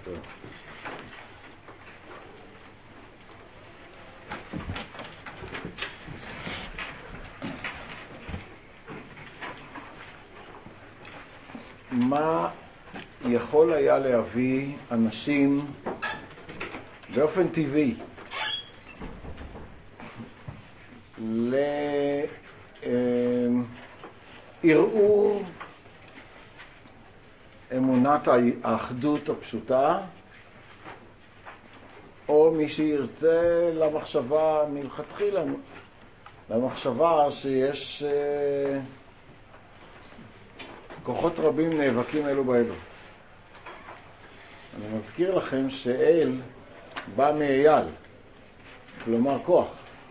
טוב. מה יכול היה להביא אנשים באופן טבעי לערעור אמונת האחדות הפשוטה, או מי שירצה למחשבה מלכתחילה, למחשבה שיש כוחות רבים נאבקים אלו באלו. אני מזכיר לכם שאל בא מאייל, כלומר כוח.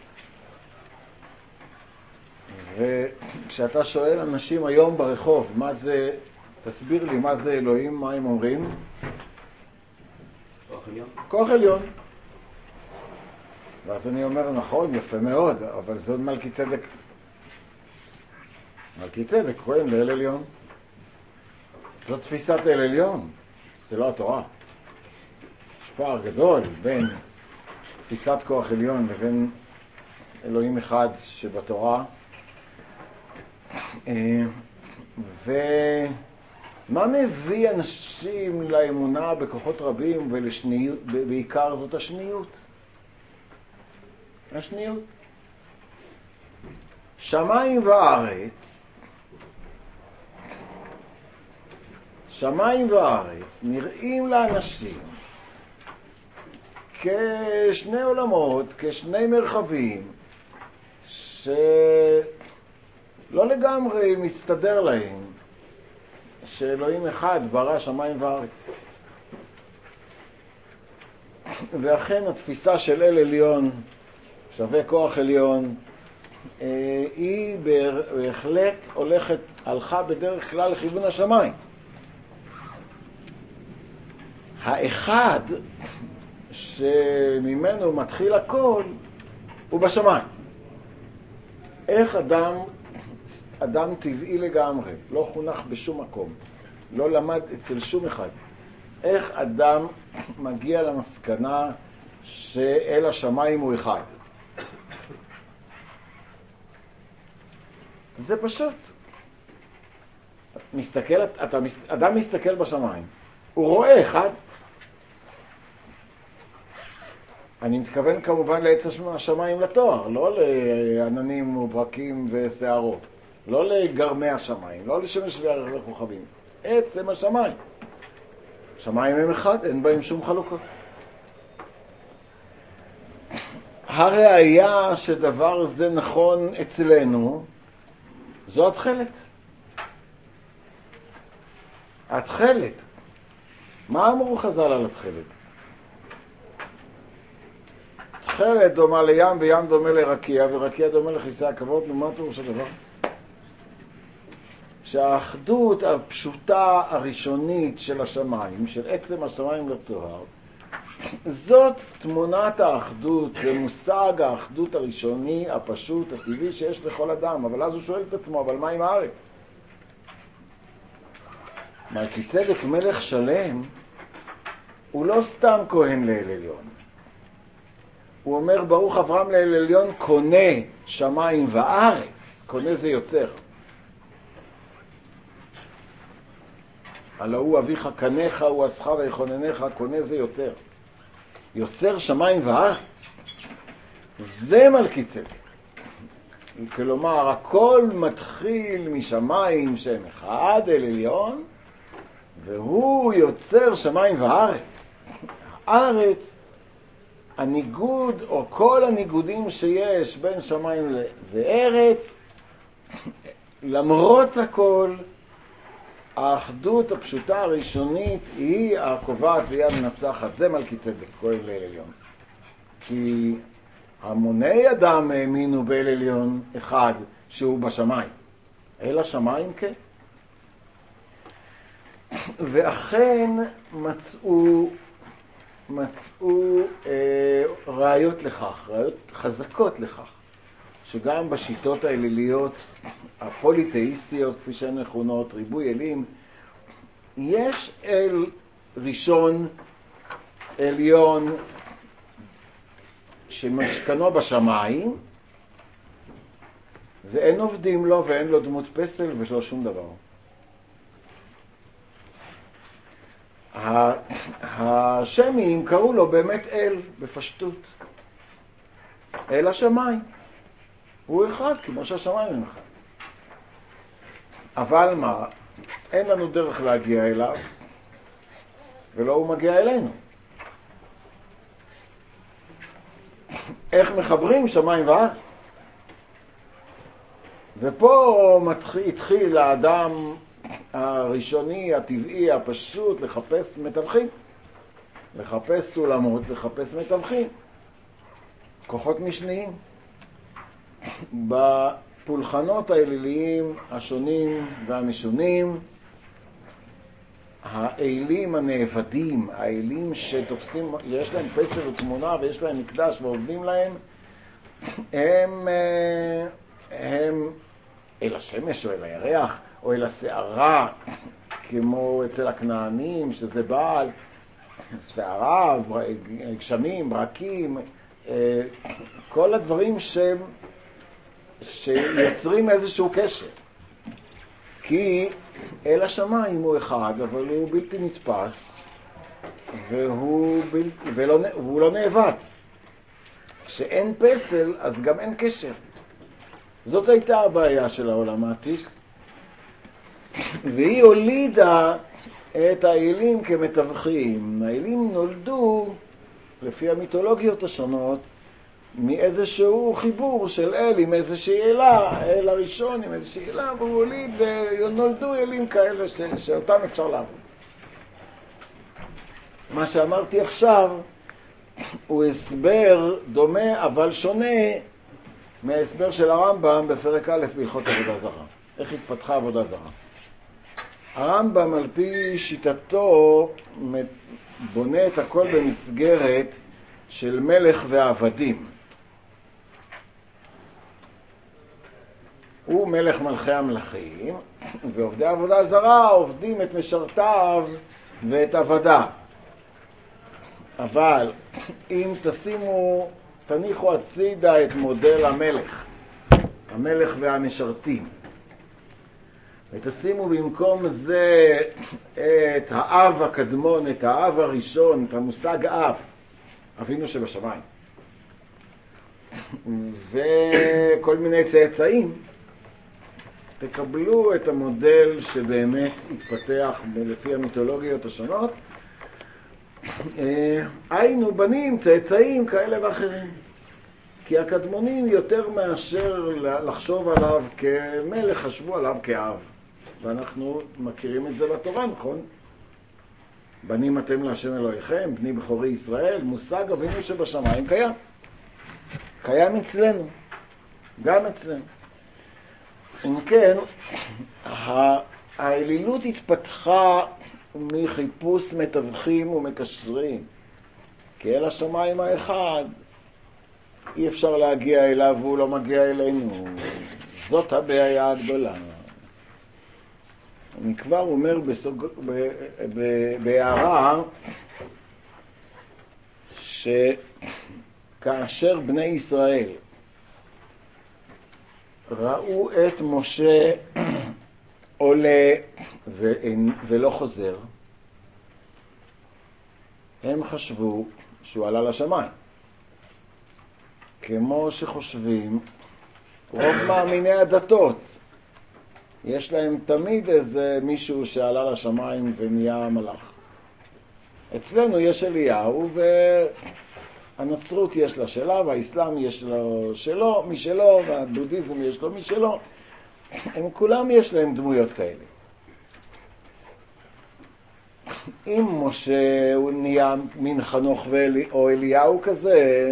וכשאתה שואל אנשים היום ברחוב, מה זה, תסביר לי מה זה אלוהים, מה הם אומרים? כוח עליון. כוח עליון. ואז אני אומר, נכון, יפה מאוד, אבל זה מלכי צדק. מלכי צדק, רואים לאל עליון. זאת תפיסת אל עליון, זה לא התורה. יש פער גדול בין תפיסת כוח עליון לבין אלוהים אחד שבתורה. ומה מביא אנשים לאמונה בכוחות רבים ולשניות, בעיקר זאת השניות. השניות. שמיים וארץ, שמיים וארץ נראים לאנשים כשני עולמות, כשני מרחבים שלא לגמרי מסתדר להם שאלוהים אחד ברא שמיים וארץ. ואכן התפיסה של אל עליון שווה כוח עליון היא בהחלט הלכה בדרך כלל לכיוון השמיים. האחד שממנו מתחיל הכל הוא בשמיים. איך אדם טבעי לגמרי, לא חונך בשום מקום, לא למד אצל שום אחד, איך אדם מגיע למסקנה שאל השמיים הוא אחד? זה פשוט. אדם מסתכל בשמיים, הוא רואה אחד. אני מתכוון כמובן לעץ השמיים לתואר, לא לעננים וברקים ושערות, לא לגרמי השמיים, לא לשמש וירח וכוכבים. עצם השמיים. שמיים הם אחד, אין בהם שום חלוקות. הראיה שדבר זה נכון אצלנו, זו התחלת. התחלת. מה אמרו חז"ל על התחלת? תחלת דומה לים וים דומה לרקיע ורקיע דומה לכיסא הכבוד. מה פירוש הדבר? שהאחדות הפשוטה הראשונית של השמיים, של עצם השמיים לתואר, זאת תמונת האחדות ומושג האחדות הראשוני, הפשוט, הטבעי שיש לכל אדם. אבל אז הוא שואל את עצמו, אבל מה עם הארץ? מלכי צדק מלך שלם הוא לא סתם כהן לאל עליון. הוא אומר ברוך אברהם לאל עליון קונה שמיים וארץ. קונה זה יוצר. הלא הוא אביך קניך הוא עשך ויכוננך, קונה זה יוצר. יוצר שמיים וארץ. זה מלכי צדק. כלומר, הכל מתחיל משמיים שהם אחד אל עליון, והוא יוצר שמיים וארץ. הארץ, הניגוד או כל הניגודים שיש בין שמיים וארץ, למרות הכל, האחדות הפשוטה הראשונית היא הקובעת והיא המנצחת. זה מלכי צדק, כהן לאל עליון. כי המוני אדם האמינו באל עליון אחד שהוא בשמיים. אל השמיים כן. ואכן מצאו ראיות לכך, ראיות חזקות לכך, שגם בשיטות האליליות הפוליתאיסטיות, כפי שהן מכונות, ריבוי אלים, יש אל ראשון עליון שמשכנו בשמיים, ואין עובדים לו ואין לו דמות פסל ולא שום דבר. השמים קראו לו באמת אל, בפשטות. אל השמיים. הוא אחד, כמו שהשמיים הם אחד. אבל מה? אין לנו דרך להגיע אליו, ולא הוא מגיע אלינו. איך מחברים שמיים וארץ? ופה התחיל האדם הראשוני, הטבעי, הפשוט, לחפש מתווכים. לחפש סולמות, לחפש מתווכים. כוחות משניים. בפולחנות האליליים השונים והמשונים, האלים הנאבדים, האלים שתופסים, יש להם פסל ותמונה ויש להם מקדש ועובדים להם, הם אל השמש או אל הירח או אל השערה, כמו אצל הכנענים, שזה בעל, שערה, גשמים, ברקים, כל הדברים שיוצרים איזשהו קשר. כי אל השמיים הוא אחד, אבל הוא בלתי נתפס, והוא לא נאבד. כשאין פסל, אז גם אין קשר. זאת הייתה הבעיה של העולם העתיק, והיא הולידה את האלים כמתווכים. האלים נולדו, לפי המיתולוגיות השונות, מאיזשהו חיבור של אל עם איזושהי אלה, אל הראשון עם איזושהי אלה, והוא הוליד ונולדו אלים כאלה שאותם אפשר לעבוד. מה שאמרתי עכשיו הוא הסבר דומה אבל שונה מההסבר של הרמב"ם בפרק א' בהלכות עבודה זרה. איך התפתחה עבודה זרה? הרמב"ם על פי שיטתו בונה את הכל במסגרת של מלך ועבדים. הוא מלך מלכי המלכים, ועובדי עבודה זרה עובדים את משרתיו ואת עבדה. אבל אם תניחו הצידה את מודל המלך והמשרתים, ותשימו במקום זה את האב הקדמון, את האב הראשון, את המושג אב, אבינו שבשמיים, וכל מיני צאצאים, תקבלו את המודל שבאמת התפתח לפי המיתולוגיות השונות. היינו בנים, צאצאים כאלה ואחרים. כי הקדמונים יותר מאשר לחשוב עליו כמלך, חשבו עליו כאב. ואנחנו מכירים את זה בתורה, נכון? בנים אתם להשם אלוהיכם, בני בכורי ישראל, מושג אבינו שבשמיים קיים. קיים אצלנו, גם אצלנו. אם כן, האלילות התפתחה מחיפוש מתווכים ומקשרים. כי אל השמיים האחד אי אפשר להגיע אליו והוא לא מגיע אלינו. זאת הבעיה הגדולה. אני כבר אומר בהערה שכאשר בני ישראל ראו את משה עולה ולא חוזר, הם חשבו שהוא עלה לשמיים. כמו שחושבים רוב מאמיני הדתות, יש להם תמיד איזה מישהו שעלה לשמיים ונהיה מלאך. אצלנו יש אליהו, והנצרות יש לה שלה, והאסלאם יש לו שלו, משלו, והבודהיזם יש לו משלו. הם כולם יש להם דמויות כאלה. אם משה הוא נהיה מין חנוך או אליהו כזה,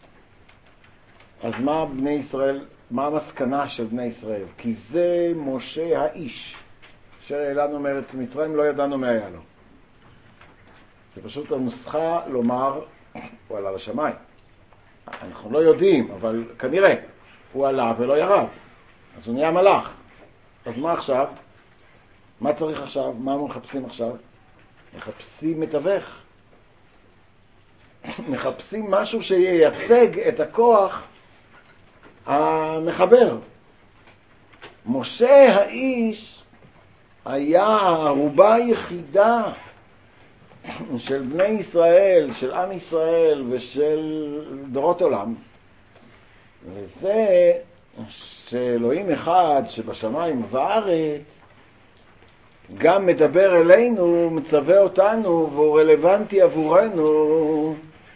אז מה בני ישראל, מה המסקנה של בני ישראל? כי זה משה האיש שהעלנו מארץ מצרים, לא ידענו מה היה לו. זה פשוט הנוסחה לומר, הוא עלה לשמיים. אנחנו לא יודעים, אבל כנראה הוא עלה ולא ירד. אז הוא נהיה מלאך. אז מה עכשיו? מה צריך עכשיו? מה מחפשים עכשיו? מחפשים מתווך. מחפשים משהו שייצג את הכוח המחבר. משה האיש היה הערובה היחידה של בני ישראל, של עם ישראל ושל דורות עולם. וזה שאלוהים אחד שבשמיים ובארץ גם מדבר אלינו, מצווה אותנו והוא רלוונטי עבורנו,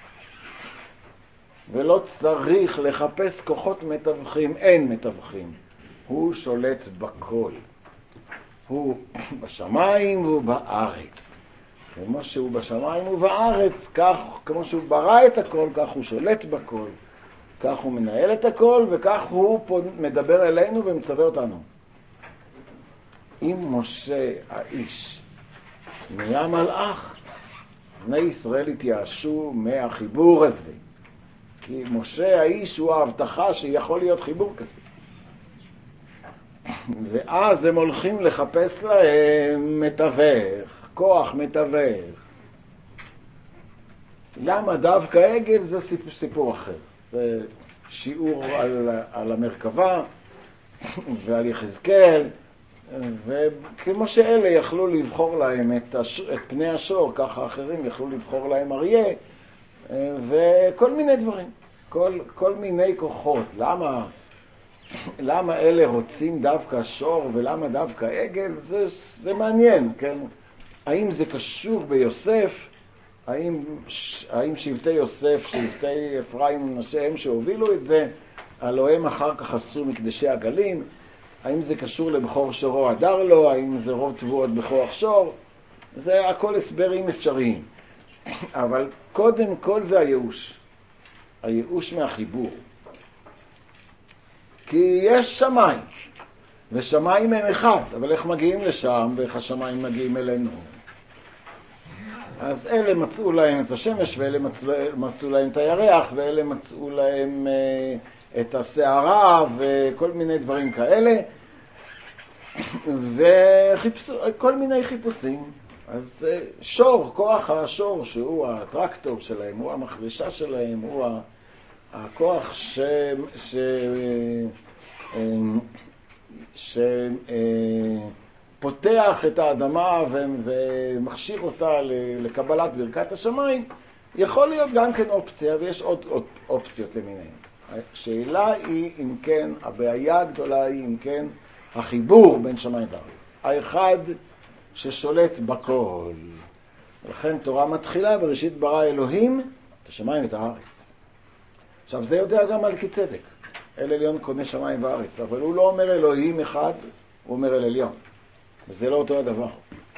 ולא צריך לחפש כוחות מתווכים, אין מתווכים. הוא שולט בכל. הוא בשמיים והוא בארץ. כמו שהוא בשמיים ובארץ, כך, כמו שהוא ברא את הכל, כך הוא שולט בכל. כך הוא מנהל את הכל, וכך הוא מדבר אלינו ומצווה אותנו. אם משה האיש נהיה מלאך, בני ישראל התייאשו מהחיבור הזה. כי משה האיש הוא ההבטחה שיכול להיות חיבור כזה. ואז הם הולכים לחפש להם מתווך, כוח מתווך. למה דווקא עגל? זה סיפור אחר. זה שיעור על המרכבה ועל יחזקאל, וכמו שאלה יכלו לבחור להם את פני השור, ככה אחרים יכלו לבחור להם אריה, וכל מיני דברים, כל מיני כוחות. למה אלה רוצים דווקא שור ולמה דווקא עגל? זה מעניין, כן? האם זה קשור ביוסף? האם שבטי יוסף, שבטי אפרים ומנשה הם שהובילו את זה? הלוא הם אחר כך עשו מקדשי עגלים. האם זה קשור לבחור שורו הדר לו? האם זה רוב תבואות בכוח שור? זה הכל הסברים אפשריים. אבל קודם כל זה הייאוש. הייאוש מהחיבור. כי יש שמיים, ושמיים הם אחד, אבל איך מגיעים לשם ואיך השמיים מגיעים אלינו? אז אלה מצאו להם את השמש, ואלה מצאו להם את הירח, ואלה מצאו להם את הסערה וכל מיני דברים כאלה, וחיפשו כל מיני חיפושים. אז שור, כוח השור, שהוא הטרקטור שלהם, הוא המחרשה שלהם, הוא הכוח שפותח את האדמה ומכשיר אותה לקבלת ברכת השמיים, יכול להיות גם כן אופציה, ויש עוד אופציות למיניהן. השאלה היא אם כן, הבעיה הגדולה היא אם כן החיבור בין שמיים וארץ, האחד ששולט בכל. ולכן תורה מתחילה בראשית ברא אלוהים את השמיים ואת הארץ. עכשיו זה יודע גם מלכי צדק, אל עליון קונה שמיים וארץ, אבל הוא לא אומר אלוהים אחד, הוא אומר אל עליון, וזה לא אותו הדבר.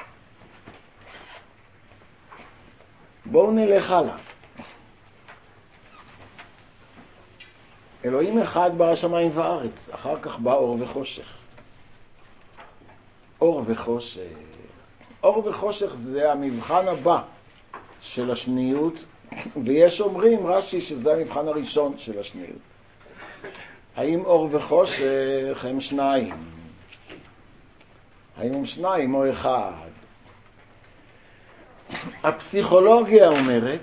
בואו נלך הלאה. אלוהים אחד ברא שמיים וארץ, אחר כך בא אור וחושך. אור וחושך. אור וחושך זה המבחן הבא של השניות, ויש אומרים רש"י שזה המבחן הראשון של השניות. האם אור וחושך הם שניים? האם הם שניים או אחד? הפסיכולוגיה אומרת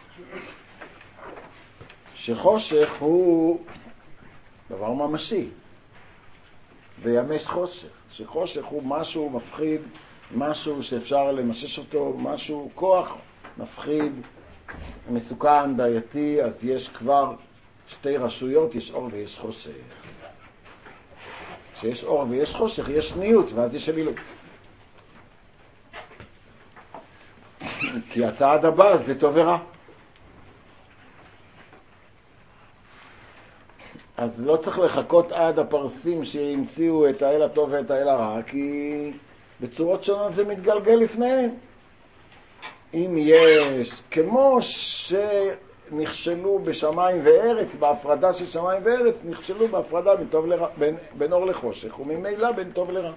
שחושך הוא דבר ממשי, וימש חושך. שחושך הוא משהו מפחיד, משהו שאפשר למשש אותו, משהו, כוח מפחיד, מסוכן, בעייתי. אז יש כבר שתי רשויות, יש אור ויש חושך. כשיש אור ויש חושך, יש שניות, ואז יש אלילות. כי הצעד הבא זה טוב ורע. אז לא צריך לחכות עד הפרסים שימציאו את האל הטוב ואת האל הרע, כי בצורות שונות זה מתגלגל לפניהם. אם יש, כמו שנכשלו בשמיים וארץ, בהפרדה של שמיים וארץ, נכשלו בהפרדה בין אור לחושך, וממילא בין טוב לרע.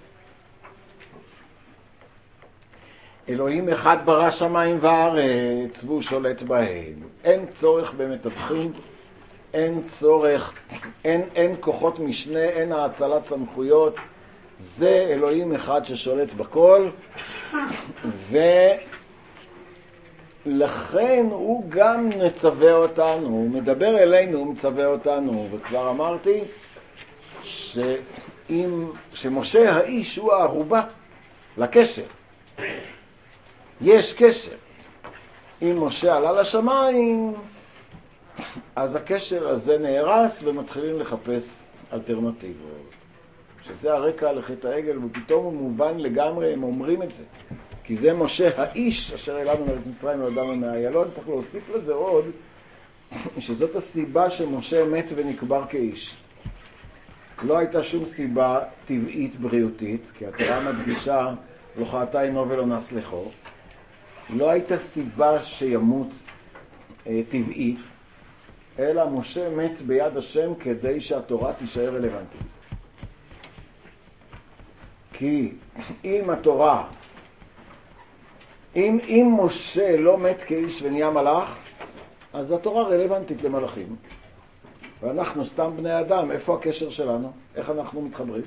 אלוהים אחד ברא שמיים וארץ, והוא שולט בהם. אין צורך במתווכים, אין צורך, אין כוחות משנה, אין האצלת סמכויות. זה אלוהים אחד ששולט בכל, לכן הוא גם מצווה אותנו, הוא מדבר אלינו, הוא מצווה אותנו, וכבר אמרתי שמשה האיש הוא הערובה לקשר. יש קשר. אם משה עלה לשמיים, אז הקשר הזה נהרס ומתחילים לחפש אלטרנטיבות. שזה הרקע לחטא העגל, ופתאום הוא מובן לגמרי, הם אומרים את זה. כי זה משה האיש אשר העלנו מארץ מצרים ולאדם מהאיילון. צריך להוסיף לזה עוד, שזאת הסיבה שמשה מת ונקבר כאיש. לא הייתה שום סיבה טבעית בריאותית, כי התורה מדגישה לא חטא אינו ולא נסלחו. לא הייתה סיבה שימות טבעית, אלא משה מת ביד השם כדי שהתורה תישאר רלוונטית. כי אם התורה, אם משה לא מת כאיש ונהיה מלאך, אז התורה רלוונטית למלאכים. ואנחנו סתם בני אדם, איפה הקשר שלנו? איך אנחנו מתחברים?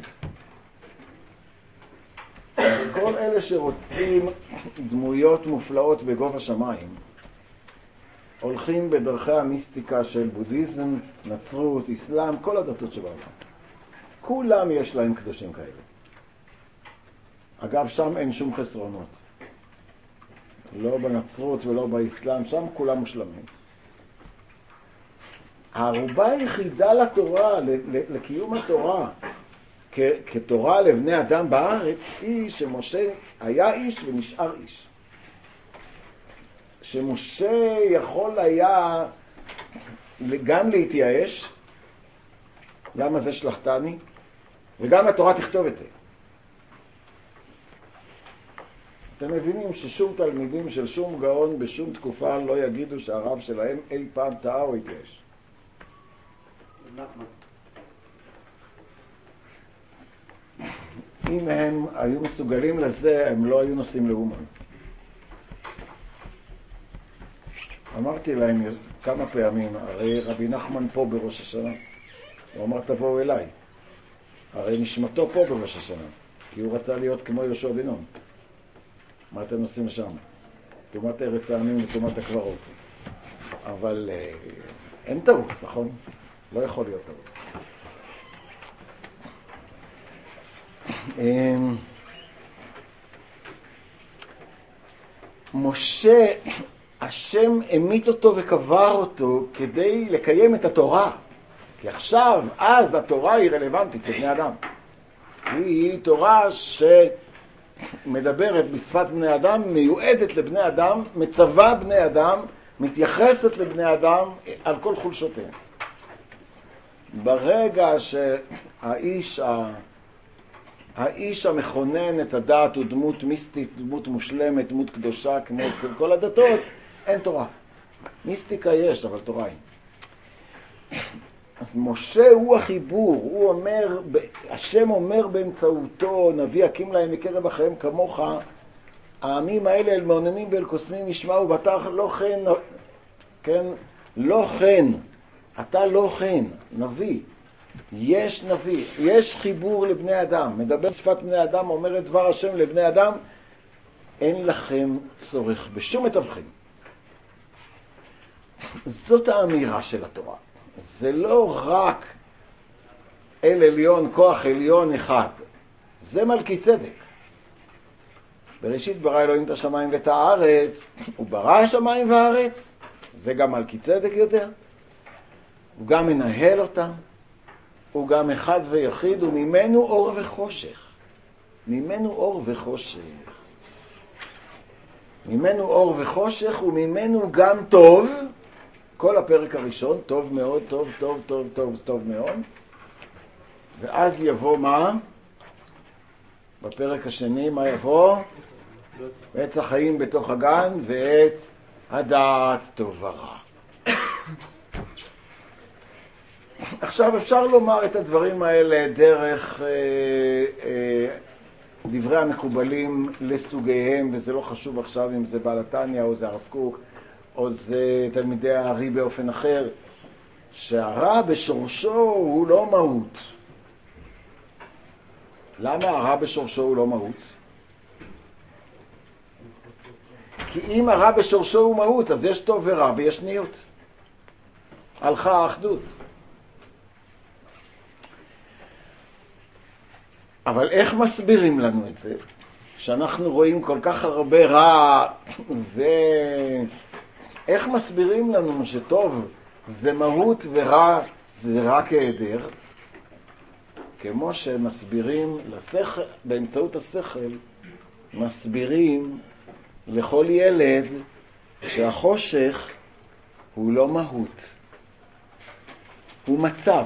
כל אלה שרוצים דמויות מופלאות בגובה שמיים, הולכים בדרכי המיסטיקה של בודהיזם, נצרות, אסלאם, כל הדתות שבעולם. כולם יש להם קדושים כאלה. אגב, שם אין שום חסרונות. לא בנצרות ולא באסלאם, שם כולם מושלמים. הערובה היחידה לתורה, לקיום התורה, כתורה לבני אדם בארץ, היא שמשה היה איש ונשאר איש. שמשה יכול היה גם להתייאש, למה זה שלחתני, וגם התורה תכתוב את זה. אתם מבינים ששום תלמידים של שום גאון בשום תקופה לא יגידו שהרב שלהם אי פעם טעה או התייאש. אם הם היו מסוגלים לזה, הם לא היו נוסעים לאומן. אמרתי להם כמה פעמים, הרי רבי נחמן פה בראש השנה. הוא אמר תבואו אליי. הרי נשמתו פה בראש השנה, כי הוא רצה להיות כמו יהושע בן נון. מה אתם עושים שם? תומת ארץ העמים ותומת הקברות. אבל אין טעות, נכון? לא יכול להיות טעות. משה, השם המית אותו וקבר אותו כדי לקיים את התורה. כי עכשיו, אז התורה היא רלוונטית לבני אדם. היא תורה שמדברת בשפת בני אדם, מיועדת לבני אדם, מצווה בני אדם, מתייחסת לבני אדם על כל חולשותיהם. ברגע האיש המכונן את הדעת הוא דמות מיסטית, דמות מושלמת, דמות קדושה, כמו אצל כל הדתות, אין תורה. מיסטיקה יש, אבל תורה אין. אז משה הוא החיבור, הוא אומר, השם אומר באמצעותו, נביא הקים להם מקרב אחיהם כמוך, העמים האלה אל מעוננים ואל קוסמים ישמעו, ואתה לא כן, כן, לא כן, אתה לא כן, נביא. יש נביא, יש חיבור לבני אדם, מדבר שפת בני אדם, אומר את דבר השם לבני אדם, אין לכם צורך בשום מתווכים. זאת האמירה של התורה. זה לא רק אל עליון, כוח עליון אחד. זה מלכי צדק. בראשית ברא אלוהים את השמיים ואת הארץ, הוא ברא השמיים והארץ, זה גם מלכי צדק יותר. הוא גם מנהל אותם. הוא גם אחד ויחיד, וממנו אור וחושך. ממנו אור וחושך. ממנו אור וחושך, וממנו גם טוב. כל הפרק הראשון, טוב מאוד, טוב, טוב, טוב, טוב, טוב מאוד. ואז יבוא מה? בפרק השני, מה יבוא? עץ החיים בתוך הגן, ועץ הדעת טוב ורע. עכשיו אפשר לומר את הדברים האלה דרך דברי המקובלים לסוגיהם, וזה לא חשוב עכשיו אם זה בעל התניא או זה הרב קוק או זה תלמידי הארי באופן אחר, שהרע בשורשו הוא לא מהות. למה הרע בשורשו הוא לא מהות? כי אם הרע בשורשו הוא מהות, אז יש טוב ורע ויש שניות. הלכה האחדות. אבל איך מסבירים לנו את זה? שאנחנו רואים כל כך הרבה רע, ואיך מסבירים לנו שטוב זה מהות ורע זה רק היעדר? כמו שמסבירים לשכל, באמצעות השכל, מסבירים לכל ילד שהחושך הוא לא מהות, הוא מצב.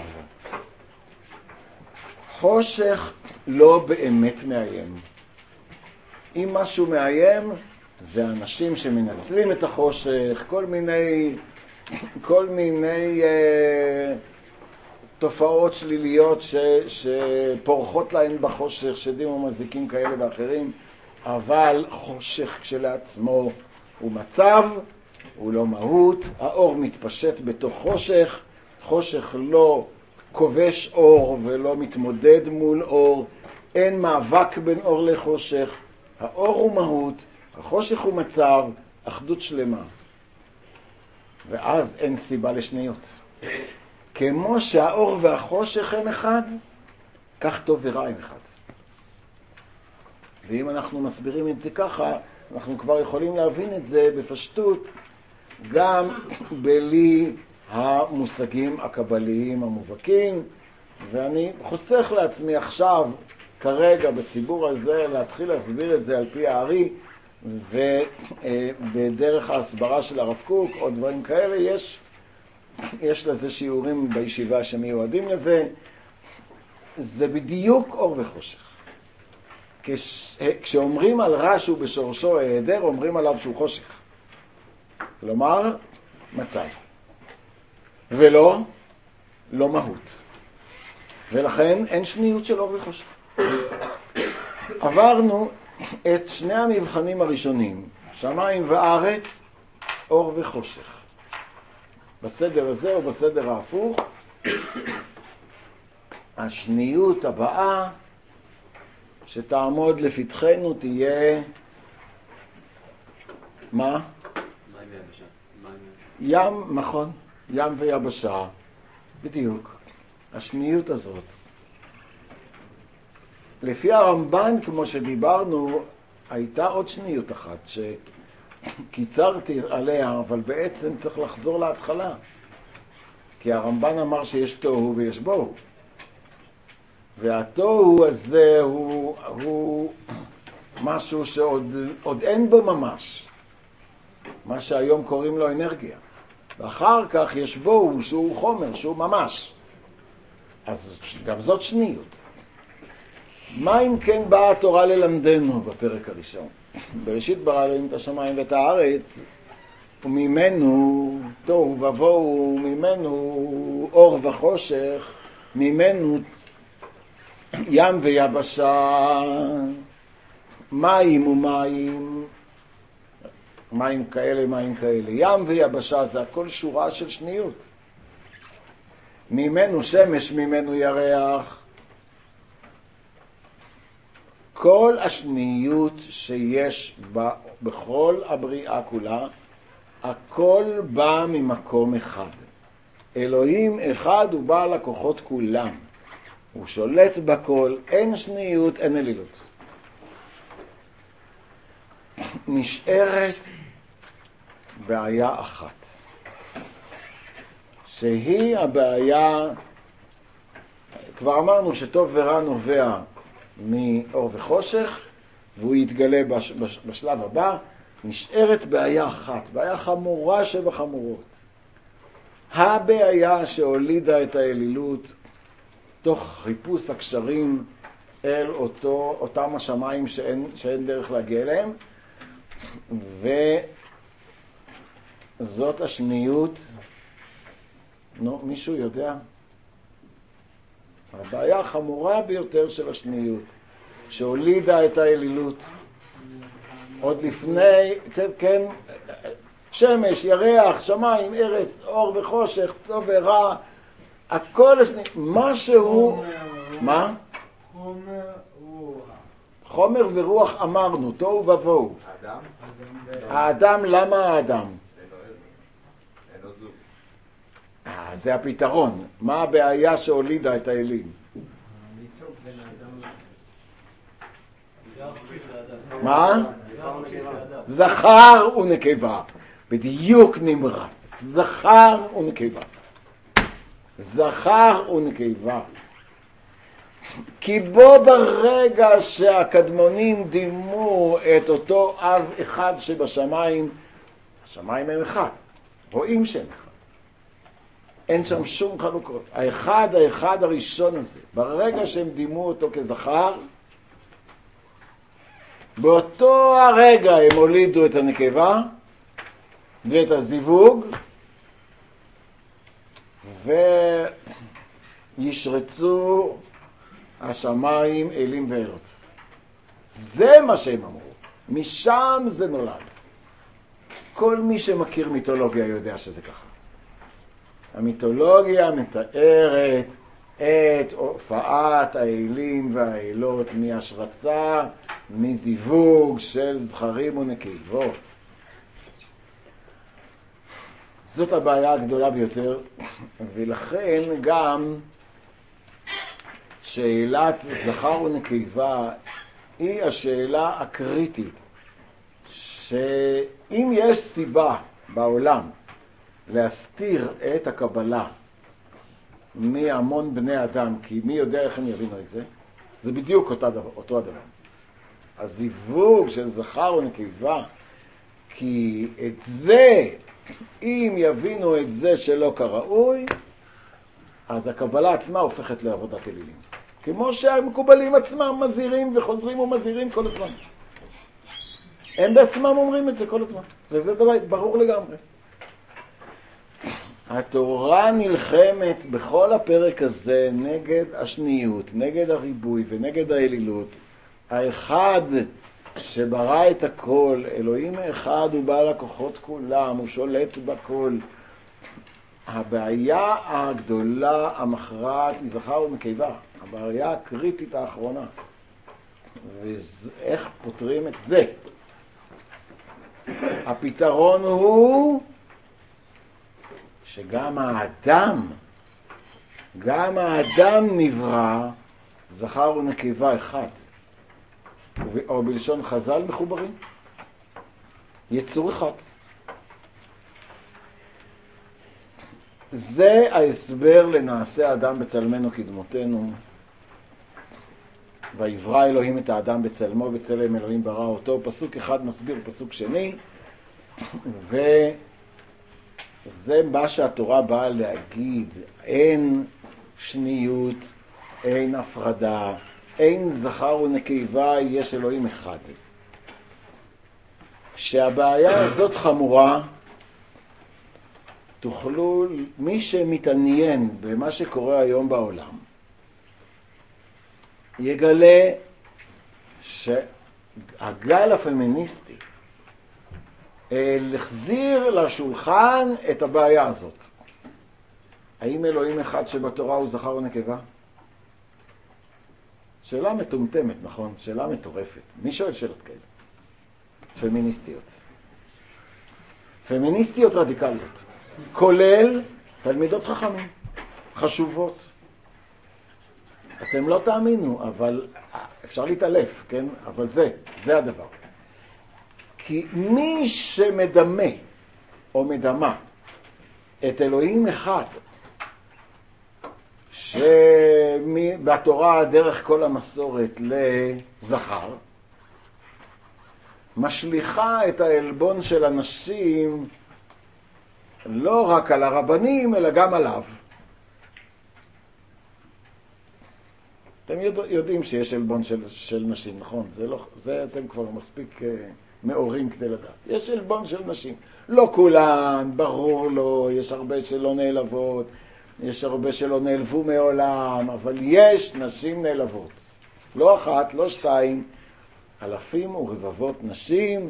חושך לא באמת מאיים. אם משהו מאיים, זה אנשים שמנצלים את החושך, כל מיני תופעות שליליות שפורחות להן בחושך, שדים ומזיקים כאלה ואחרים, אבל חושך כשלעצמו הוא מצב, הוא לא מהות. האור מתפשט בתוך חושך, חושך לא כובש אור ולא מתמודד מול אור, אין מאבק בין אור לחושך, האור הוא מהות, החושך הוא מצב, אחדות שלמה. ואז אין סיבה לשניות. כמו שהאור והחושך הם אחד, כך טוב ורע הם אחד. ואם אנחנו מסבירים את זה ככה, אנחנו כבר יכולים להבין את זה בפשטות, גם בלי המושגים הקבליים המובהקים, ואני חוסך לעצמי עכשיו, כרגע בציבור הזה, להתחיל להסביר את זה על פי הארי, ובדרך ההסברה של הרב קוק, או דברים כאלה, יש לזה שיעורים בישיבה שמיועדים לזה. זה בדיוק אור וחושך. כשאומרים על רע שהוא בשורשו היעדר, אומרים עליו שהוא חושך. כלומר, מצב. ולא, לא מהות. ולכן אין שניות של אור וחושך. עברנו את שני המבחנים הראשונים, שמיים וארץ, אור וחושך. בסדר הזה או בסדר ההפוך, השניות הבאה שתעמוד לפתחנו תהיה מה? ים, נכון, ים ויבשה, בדיוק, השניות הזאת. לפי הרמב"ן, כמו שדיברנו, הייתה עוד שניות אחת שקיצרתי עליה, אבל בעצם צריך לחזור להתחלה. כי הרמב"ן אמר שיש תוהו ויש בוהו. והתוהו הזה הוא משהו שעוד אין בו ממש. מה שהיום קוראים לו אנרגיה. ואחר כך יש בוהו שהוא חומר, שהוא ממש. אז גם זאת שניות. מה אם כן באה התורה ללמדנו בפרק הראשון? בראשית ברא אלוהים את השמיים ואת הארץ, וממנו תוהו ובוהו, וממנו אור וחושך, ממנו ים ויבשה, מים ומים, מים כאלה, מים כאלה. ים ויבשה זה הכל שורה של שניות. ממנו שמש, ממנו ירח. כל השניות שיש בכל הבריאה כולה, הכל בא ממקום אחד. אלוהים אחד הוא בעל הכוחות כולם. הוא שולט בכל, אין שניות, אין אלילות. נשארת בעיה אחת, שהיא הבעיה, כבר אמרנו שטוב ורע נובע מאור וחושך, והוא יתגלה בשלב הבא. נשארת בעיה אחת, בעיה חמורה שבחמורות. הבעיה שהולידה את האלילות תוך חיפוש הקשרים אל אותם השמיים שאין דרך להגיע אליהם, וזאת השניות. מישהו יודע? הבעיה החמורה ביותר של השניות, שהולידה את האלילות, עוד לפני, כן, שמש, ירח, שמיים, ארץ, אור וחושך, טוב ורע, הכל משהו, מה? חומר ורוח אמרנו, תוהו ובוהו. האדם, למה האדם? אין לו זוג. זה הפתרון. מה הבעיה שהולידה את האלים? מה? זכר ונקבה. בדיוק נמרץ. זכר ונקבה. זכר ונקבה. כי בו ברגע שהקדמונים דימו את אותו אב אחד שבשמיים, השמיים הם אחד, רואים שהם אחד. אין שם שום חלוקות. האחד הראשון הזה, ברגע שהם דימו אותו כזכר, באותו הרגע הם הולידו את הנקבה ואת הזיווג, וישרצו השמיים אלים ואלות. זה מה שהם אמרו. משם זה נולד. כל מי שמכיר מיתולוגיה יודע שזה ככה. המיתולוגיה מתארת את הופעת האלים והאלות מהשרצה, מזיווג של זכרים ונקבות. זאת הבעיה הגדולה ביותר, ולכן גם שאלת זכר ונקבה היא השאלה הקריטית, שאם יש סיבה בעולם להסתיר את הקבלה מהמון בני אדם, כי מי יודע איך הם יבינו את זה, זה בדיוק אותו הדבר. הזיווג של זכר ונקבה, כי את זה, אם יבינו את זה שלא כראוי, אז הקבלה עצמה הופכת לעבודת אלילים. כמו שהמקובלים עצמם מזהירים וחוזרים ומזהירים כל הזמן. הם בעצמם אומרים את זה כל הזמן, וזה דבר ברור לגמרי. התורה נלחמת בכל הפרק הזה נגד השניות, נגד הריבוי ונגד האלילות. האחד שברא את הכל, אלוהים האחד הוא בעל הכוחות כולם, הוא שולט בכל. הבעיה הגדולה, המכרעת, היא זכר ונקבה. הבעיה הקריטית האחרונה. ואיך פותרים את זה? הפתרון הוא שגם האדם נברא זכר ונקבה אחד. או בלשון חז"ל מחוברים. יצור אחד. זה ההסבר לנעשה האדם בצלמנו כדמותנו. ויברא אלוהים את האדם בצלמו, בצלם אלוהים ברא אותו. פסוק אחד מסביר פסוק שני, וזה מה שהתורה באה להגיד. אין שניות, אין הפרדה, אין זכר ונקבה, יש אלוהים אחד. שהבעיה הזאת חמורה, תוכלו, מי שמתעניין במה שקורה היום בעולם, יגלה שהגל הפמיניסטי להחזיר לשולחן את הבעיה הזאת. האם אלוהים אחד שבתורה הוא זכר ונקבה? שאלה מטומטמת, נכון? שאלה מטורפת. מי שואל שאלות כאלה? פמיניסטיות. פמיניסטיות רדיקליות. כולל תלמידות חכמים. חשובות. אתם לא תאמינו, אבל אפשר להתעלף, כן? אבל זה הדבר. כי מי שמדמה או מדמה את אלוהים אחד, שבתורה דרך כל המסורת לזכר, משליחה את העלבון של אנשים לא רק על הרבנים, אלא גם עליו. אתם יודעים שיש עלבון של נשים, נכון? זה אתם כבר מספיק מאורים כדי לדעת. יש עלבון של נשים. לא כולן, ברור לו, יש הרבה שלא נעלבות, יש הרבה שלא נעלבו מעולם, אבל יש נשים נעלבות. לא אחת, לא שתיים, אלפים ורבבות נשים.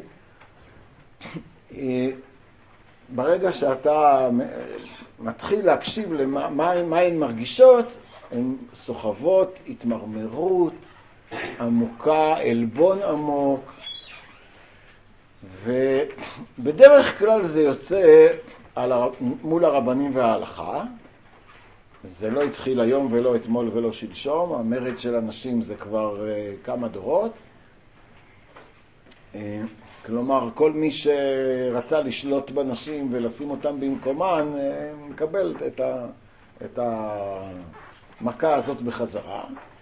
ברגע שאתה מתחיל להקשיב למה הן מרגישות, הן סוחבות, התמרמרות, עמוקה, אלבון עמוק, ובדרך כלל זה יוצא מול הרבנים וההלכה. זה לא התחיל היום ולא אתמול ולא שלשום, המרד של אנשים זה כבר כמה דורות. כלומר, כל מי שרצה לשלוט בנשים ולשים אותם במקומן, מקבל את המכה הזאת בחזרה.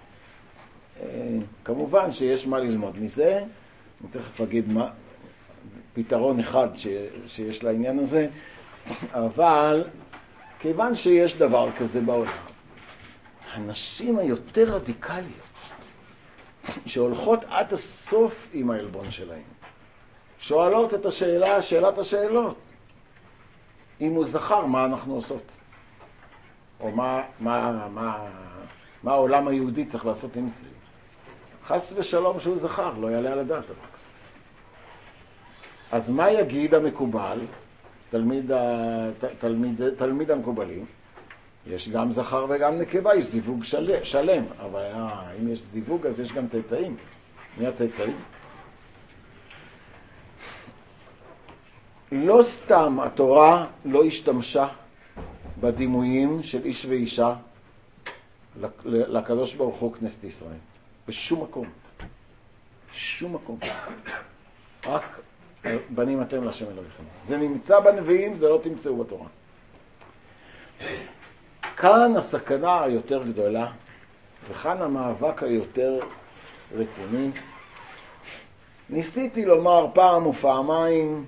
כמובן שיש מה ללמוד מזה, אני תכף אגיד פתרון אחד שיש לעניין הזה, אבל כיוון שיש דבר כזה בעולם, הנשים היותר רדיקליות, שהולכות עד הסוף עם העלבון שלהם, שואלות את השאלה, שאלת השאלות. אם הוא זכר, מה אנחנו עושות? או מה העולם היהודי צריך לעשות עם זה? חס ושלום שהוא זכר, לא יעלה על הדעת. אז מה יגיד המקובל, תלמיד המקובלים? יש גם זכר וגם נקבה, יש זיווג שלם, אבל אם יש זיווג אז יש גם צאצאים. מי הצאצאים? לא סתם התורה לא השתמשה בדימויים של איש ואישה לקדוש ברוך הוא כנסת ישראל. בשום מקום. שום מקום. רק בנים אתם להשם אלוהיכם. זה נמצא בנביאים, זה לא תמצאו בתורה. כאן הסכנה היותר גדולה, וכאן המאבק היותר רציני. ניסיתי לומר פעם ופעמיים,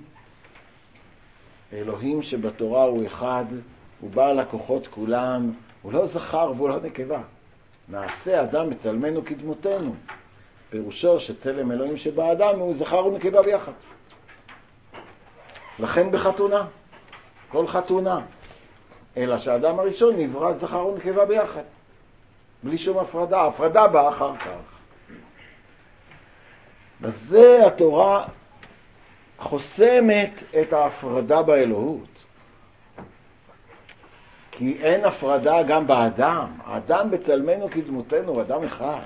אלוהים שבתורה הוא אחד, הוא בעל הכוחות כולם, הוא לא זכר והוא לא נקבה. נעשה אדם בצלמנו כדמותנו. פירושו שצלם אלוהים שבאדם הוא זכר ונקבה ביחד. לכן בחתונה, כל חתונה, אלא שהאדם הראשון נברא זכר ונקבה ביחד, בלי שום הפרדה. הפרדה באה אחר כך. בזה התורה חוסמת את ההפרדה באלוהות. כי אין הפרדה גם באדם. האדם בצלמנו כדמותנו הוא אדם אחד.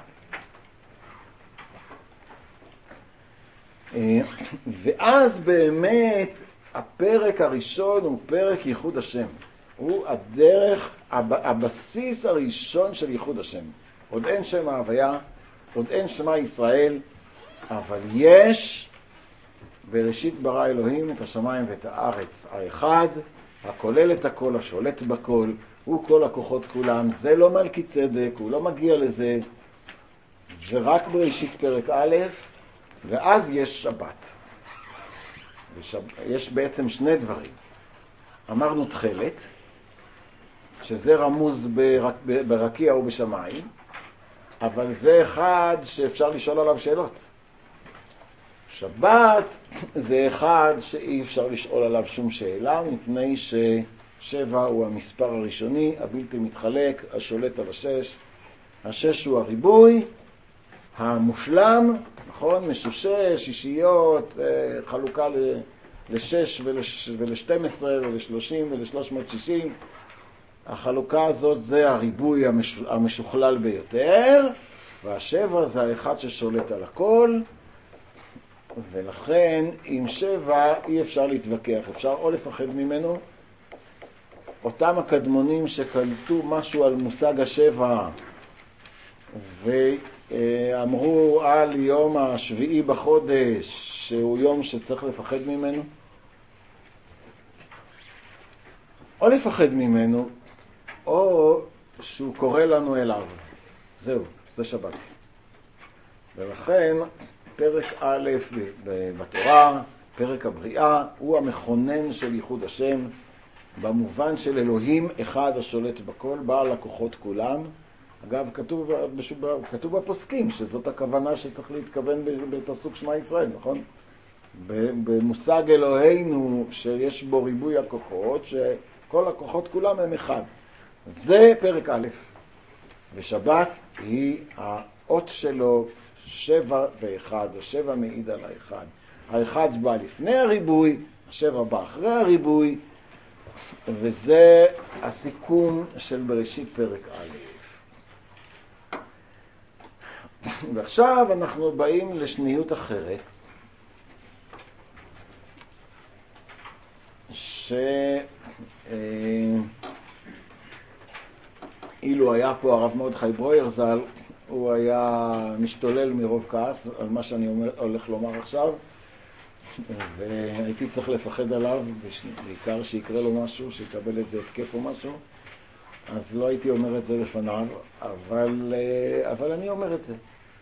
ואז באמת הפרק הראשון הוא פרק ייחוד השם. הוא הדרך, הבסיס הראשון של ייחוד השם. עוד אין שם ההוויה, עוד אין שמה ישראל, אבל יש בראשית ברא אלוהים את השמיים ואת הארץ. האחד, הכולל את הכל, השולט בכל, הוא כל הכוחות כולם. זה לא מלכי צדק, הוא לא מגיע לזה. זה רק בראשית פרק א', ואז יש שבת. יש בעצם שני דברים. אמרנו תחילת, שזה רמוז ברקיע ובשמיים, אבל זה אחד שאפשר לשאול עליו שאלות. שבת זה אחד שאי אפשר לשאול עליו שום שאלה, מפני ששבע הוא המספר הראשוני, הבלתי מתחלק, השולט על השש. השש הוא הריבוי, המושלם, נכון? משושש, שישיות, חלוקה ל-6 ול-12 ול-30 ול-360. החלוקה הזאת זה הריבוי המשוכלל ביותר, והשבע זה האחד ששולט על הכל, ולכן עם שבע אי אפשר להתווכח, אפשר או לפחד ממנו. אותם הקדמונים שקלטו משהו על מושג השבע ואמרו על יום השביעי בחודש שהוא יום שצריך לפחד ממנו, או לפחד ממנו או שהוא קורא לנו אליו. זהו, זה שבת. ולכן פרק א' בתורה, פרק הבריאה, הוא המכונן של ייחוד השם, במובן של אלוהים אחד השולט בכל, בעל הכוחות כולם. אגב, כתוב בפוסקים שזאת הכוונה שצריך להתכוון בפסוק שמע ישראל, נכון? במושג אלוהינו שיש בו ריבוי הכוחות, שכל הכוחות כולם הם אחד. זה פרק א', ושבת היא האות שלו, 7 ו1, השבע מעיד על האחד. האחד בא לפני הריבוי, השבע בא אחרי הריבוי, וזה הסיכום של בראשית פרק א'. ועכשיו אנחנו באים לשניות אחרת, אילו היה פה הרב מרדכי ברויר ז"ל, הוא היה משתולל מרוב כעס על מה שאני הולך לומר עכשיו, והייתי צריך לפחד עליו, בעיקר שיקרה לו משהו, שיקבל איזה התקף או משהו, אז לא הייתי אומר את זה לפניו, אבל אני אומר את זה.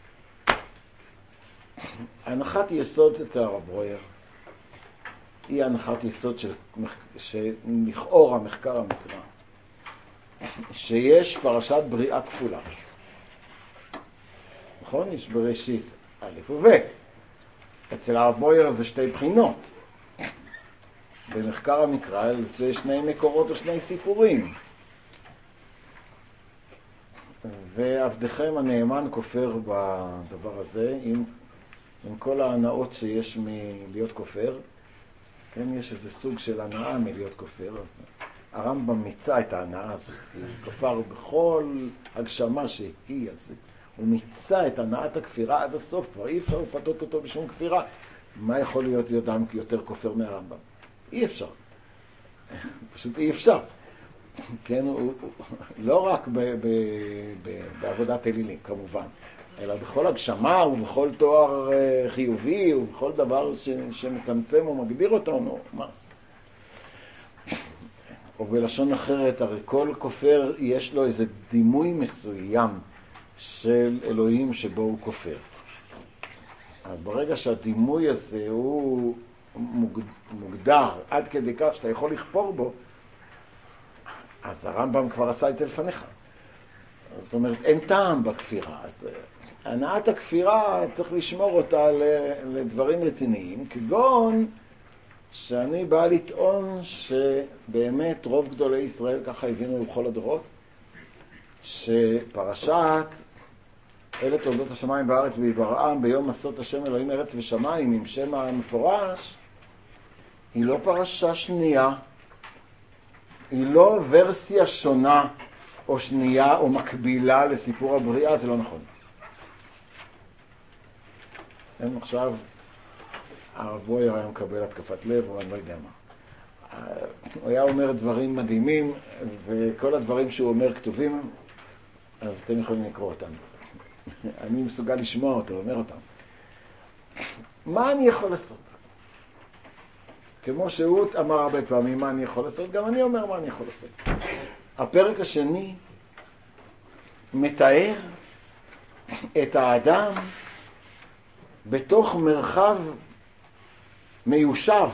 הנחת יסוד אצל הרב ברויר היא הנחת יסוד שלכאורה מחקר המקרא, שיש פרשת בריאה כפולה. נכון? יש בראשית א' וב'. אצל הרב ברויר זה שתי בחינות. במחקר המקרא זה שני מקורות או שני סיפורים. ועבדכם הנאמן כופר בדבר הזה, עם כל ההנאות שיש מלהיות כופר. כן, יש איזה סוג של הנאה מלהיות כופר. אז הרמב"ם מיצה את ההנאה הזאת. הוא כפר בכל הגשמה שהיא, אז הוא מיצה את הנאת הכפירה עד הסוף. כבר אי אפשר לפתות אותו בשום כפירה. מה יכול להיות אדם יותר כופר מהרמב"ם? אי אפשר. פשוט אי אפשר. כן, הוא לא רק בעבודת אלילים, כמובן, אלא בכל הגשמה ובכל תואר חיובי ובכל דבר שמצמצם או מגדיר אותנו. מה? או בלשון אחרת, הרי כל כופר יש לו איזה דימוי מסוים של אלוהים שבו הוא כופר. אז ברגע שהדימוי הזה הוא מוגדר עד כדי כך שאתה יכול לכפור בו, אז הרמב"ם כבר עשה את זה לפניך. זאת אומרת, אין טעם בכפירה. אז הנעת הכפירה צריך לשמור אותה לדברים רציניים, כגון שאני בא לטעון שבאמת רוב גדולי ישראל ככה הבינו בכל הדורות, שפרשת אלה תולדות השמיים בארץ ויברעם ביום עשות השם אלוהים ארץ ושמיים עם שם המפורש, היא לא פרשה שנייה, היא לא ורסיה שונה או שנייה או מקבילה לסיפור הבריאה, זה לא נכון. אין עכשיו הרב ברויר היה מקבל התקפת לב או אני לא יודע מה. הוא היה אומר דברים מדהימים, וכל הדברים שהוא אומר כתובים, אז אתם יכולים לקרוא אותם. אני מסוגל לשמוע אותו, אומר אותם. מה אני יכול לעשות? כמו שהוא אמר הרבה פעמים מה אני יכול לעשות, גם אני אומר מה אני יכול לעשות. הפרק השני מתאר את האדם בתוך מרחב מיושב.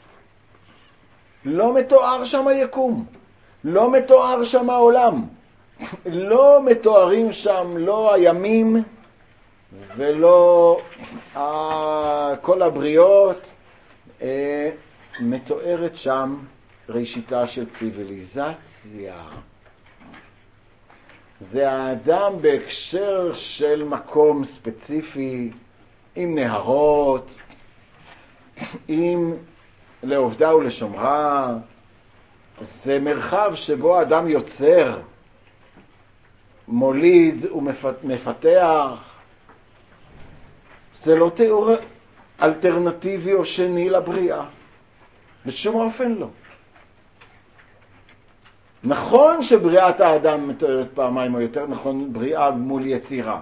לא מתואר שם היקום, לא מתואר שם העולם, לא מתוארים שם לא הימים ולא כל הבריות, מתוארת שם ראשיתה של ציוויליזציה. זה האדם בהקשר של מקום ספציפי, עם נהרות, עם לעובדה ולשומרה. זה מרחב שבו האדם יוצר, מוליד ומפתח. זה לא תיאור אלטרנטיבי או שני לבריאה. בשום אופן לא. נכון שבריאת האדם מתוארת פעמיים, או יותר נכון בריאה מול יצירה.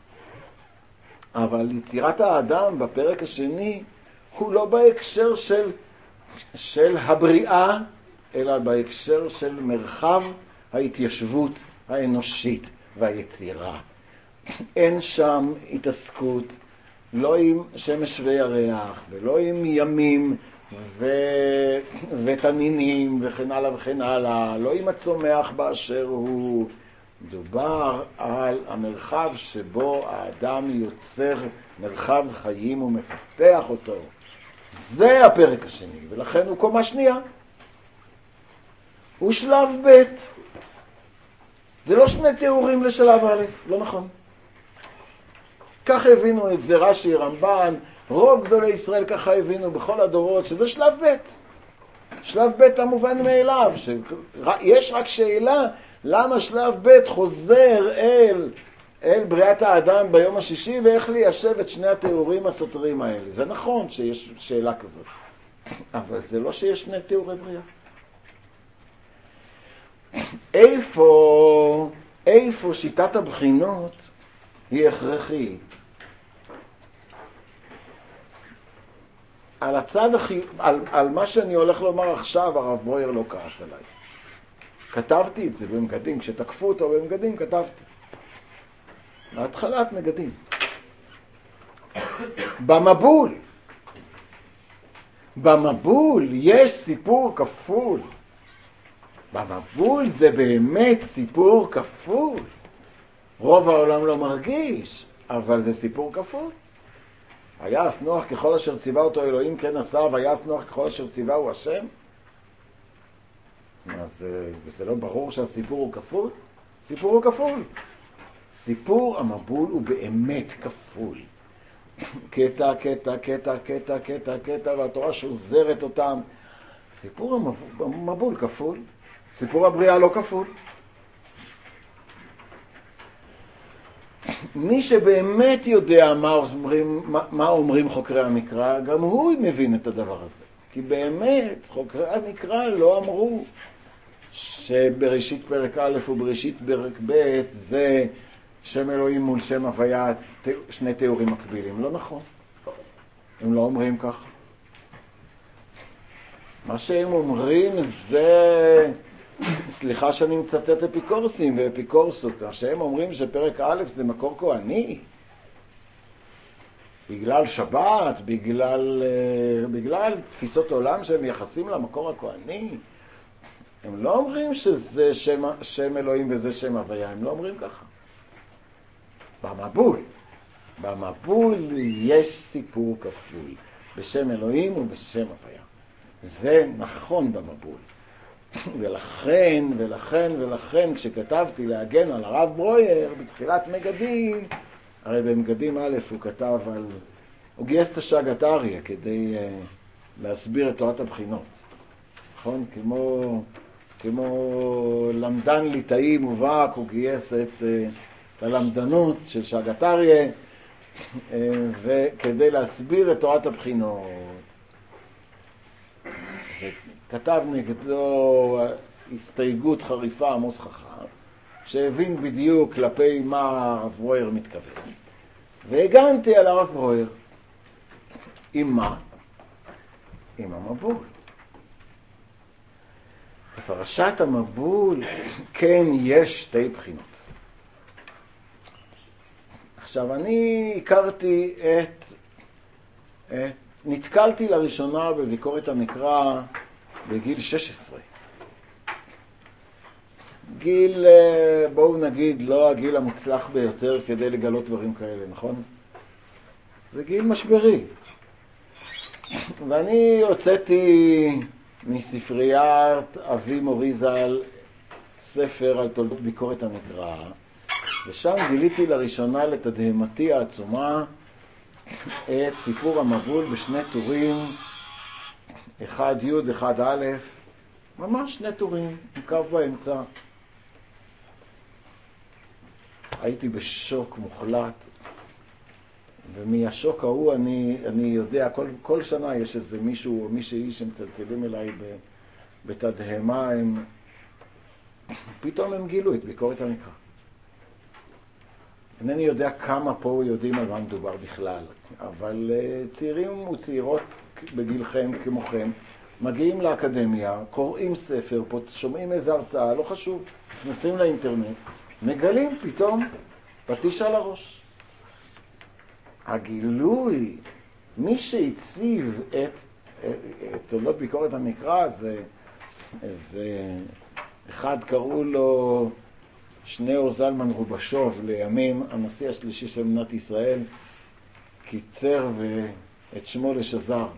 אבל יצירת האדם בפרק השני הוא לא בהקשר של הבריאה, אלא בהקשר של מרחב ההתיישבות האנושית והיצירה. אין שם התעסקות לא עם שמש וירח, ולא עם ימים ותנינים וכן הלאה וכן הלאה, לא עם הצומח באשר הוא. מדובר על המרחב שבו האדם יוצר מרחב חיים ומפתח אותו. זה הפרק השני, ולכן הוא קומה שנייה. הוא שלב ב'. זה לא שני תיאורים לשלב א', לא נכון. כך הבינו את זה רש"י, רמב"ן, רוב גדולי ישראל ככה הבינו בכל הדורות, שזה שלב ב'. שלב ב' המובן מאליו. יש רק שאלה, למה שלב ב' חוזר אל אל בריאת האדם ביום השישי, ואיך ליישב את שני התיאורים הסותרים האלה. זה נכון שיש שאלה כזאת, אבל זה לא שיש שני תיאורי בריאה. איפה שיטת הבחינות היא הכרחית? על הצד על מה שאני הולך לומר עכשיו, הרב ברויר לא כעס עליי. כתבתי את זה במגדים, כשתקפו אותו במגדים כתבתי. להתחלת מגדים. במבול יש סיפור כפול. במבול זה באמת סיפור כפול. רוב העולם לא מרגיש, אבל זה סיפור כפול. ויעש נוח ככל אשר ציווה אותו אלוהים כן עשה, ויעש נוח ככל אשר ציווה הוא השם. אז זה לא ברור שהסיפור הוא כפול? סיפור הוא כפול. סיפור המבול הוא באמת כפול. קטע, קטע, קטע, קטע, קטע, קטע, והתורה שוזרת אותם. סיפור המבול כפול. סיפור הבריאה לא כפול. מי שבאמת יודע מה אומרים חוקרי המקרא, גם הוא מבין את הדבר הזה. כי באמת חוקרי המקרא לא אמרו שבראשית פרק א' ובראשית פרק ב' זה שם אלוהים מול שם הוויה שני תיאורים מקבילים. לא נכון. הם לא אומרים ככה. מה שהם אומרים זה, סליחה שאני מצטט אפיקורסים ואפיקורסות, שהם אומרים שפרק א' זה מקור כהני, בגלל שבת, בגלל תפיסות עולם שהם מייחסים למקור הכהני. הם לא אומרים שזה שם אלוהים וזה שם הוויה, הם לא אומרים ככה. במבול יש סיפור כפול, בשם אלוהים ובשם הוויה. זה נכון במבול. ולכן כשכתבתי להגן על הרב ברויר בתחילת מגדים, הרי במגדים א' הוא כתב הוא גייס את השגת אריה כדי להסביר את תורת הבחינות. נכון? כמו למדן ליטאי מובהק, הוא גייס את הלמדנות של שגת אריה וכדי להסביר את תורת הבחינות. כתב נגדו הסתייגות חריפה עמוס חכם, שהבין בדיוק כלפי מה הרב ברויר מתכוון. והגנתי על הרב ברויר. עם מה? עם המבול. בפרשת המבול כן יש שתי בחינות. עכשיו אני הכרתי נתקלתי לראשונה בביקורת המקרא בגיל 16. גיל, בואו נגיד, לא הגיל המוצלח ביותר כדי לגלות דברים כאלה, נכון? זה גיל משברי. ואני הוצאתי מספריית אבי מורי ז"ל ספר על תולדות ביקורת המקרא, ושם גיליתי לראשונה לתדהמתי העצומה את סיפור המבול בשני טורים, אחד י' אחד א', ממש שני טורים, עם קו באמצע. הייתי בשוק מוחלט, ומהשוק ההוא אני יודע, כל שנה יש איזה מישהו או מישהי שמצלצלים אליי בתדהמה, פתאום הם גילו את ביקורת המקרא. אינני יודע כמה פה יודעים על מה מדובר בכלל, אבל צעירים וצעירות בגילכם כמוכם מגיעים לאקדמיה, קוראים ספר, שומעים איזו הרצאה, לא חשוב, נכנסים לאינטרנט, מגלים פתאום פטיש על הראש. הגילוי, מי שהציב את תולדות ביקורת המקרא, זה אחד קראו לו שניאור זלמן רובשוב, לימים הנשיא השלישי של מדינת ישראל, קיצר את שמו לשזר,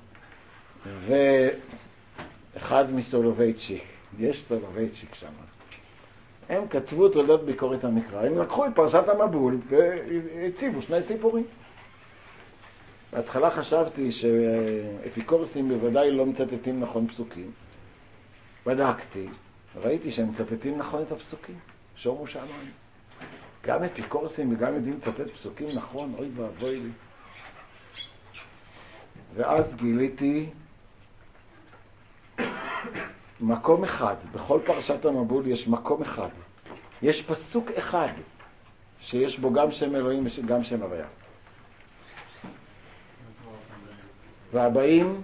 ואחד מסולובייצ'יק, יש סולובייצ'יק שם. הם כתבו תולדות ביקורת המקרא, הם לקחו את פרשת המבול והציבו שני סיפורים. בהתחלה חשבתי שאפיקורסים בוודאי לא מצטטים נכון פסוקים. בדקתי, ראיתי שהם מצטטים נכון את הפסוקים. שומו שמיים. גם אפיקורסים וגם יודעים לצטט פסוקים נכון, אוי ואבוי לי. ואז גיליתי מקום אחד, בכל פרשת המבול יש מקום אחד. יש פסוק אחד שיש בו גם שם אלוהים וגם שם הוויה. והבאים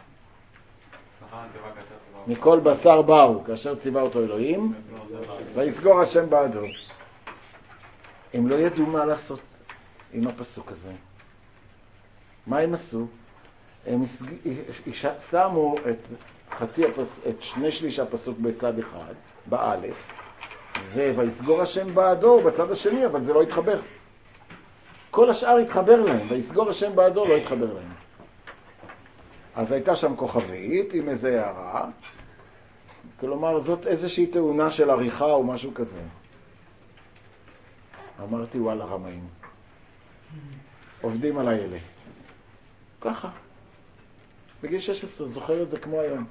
מכל בשר באו, כאשר ציווה אותו אלוהים, ויסגור השם בעדו. הם לא ידעו מה לעשות עם הפסוק הזה. מה הם עשו? הם שמו את שני שליש הפסוק בצד אחד, באלף, ויסגור השם בעדו בצד השני, אבל זה לא התחבר. כל השאר התחבר להם, ויסגור השם בעדו לא התחבר להם. אז הייתה שם כוכבית עם איזה הערה, כלומר זאת איזושהי תאונה של עריכה או משהו כזה. אמרתי וואלה רמאים, עובדים על האלה. ככה. בגיל 16, זוכר את זה כמו היום.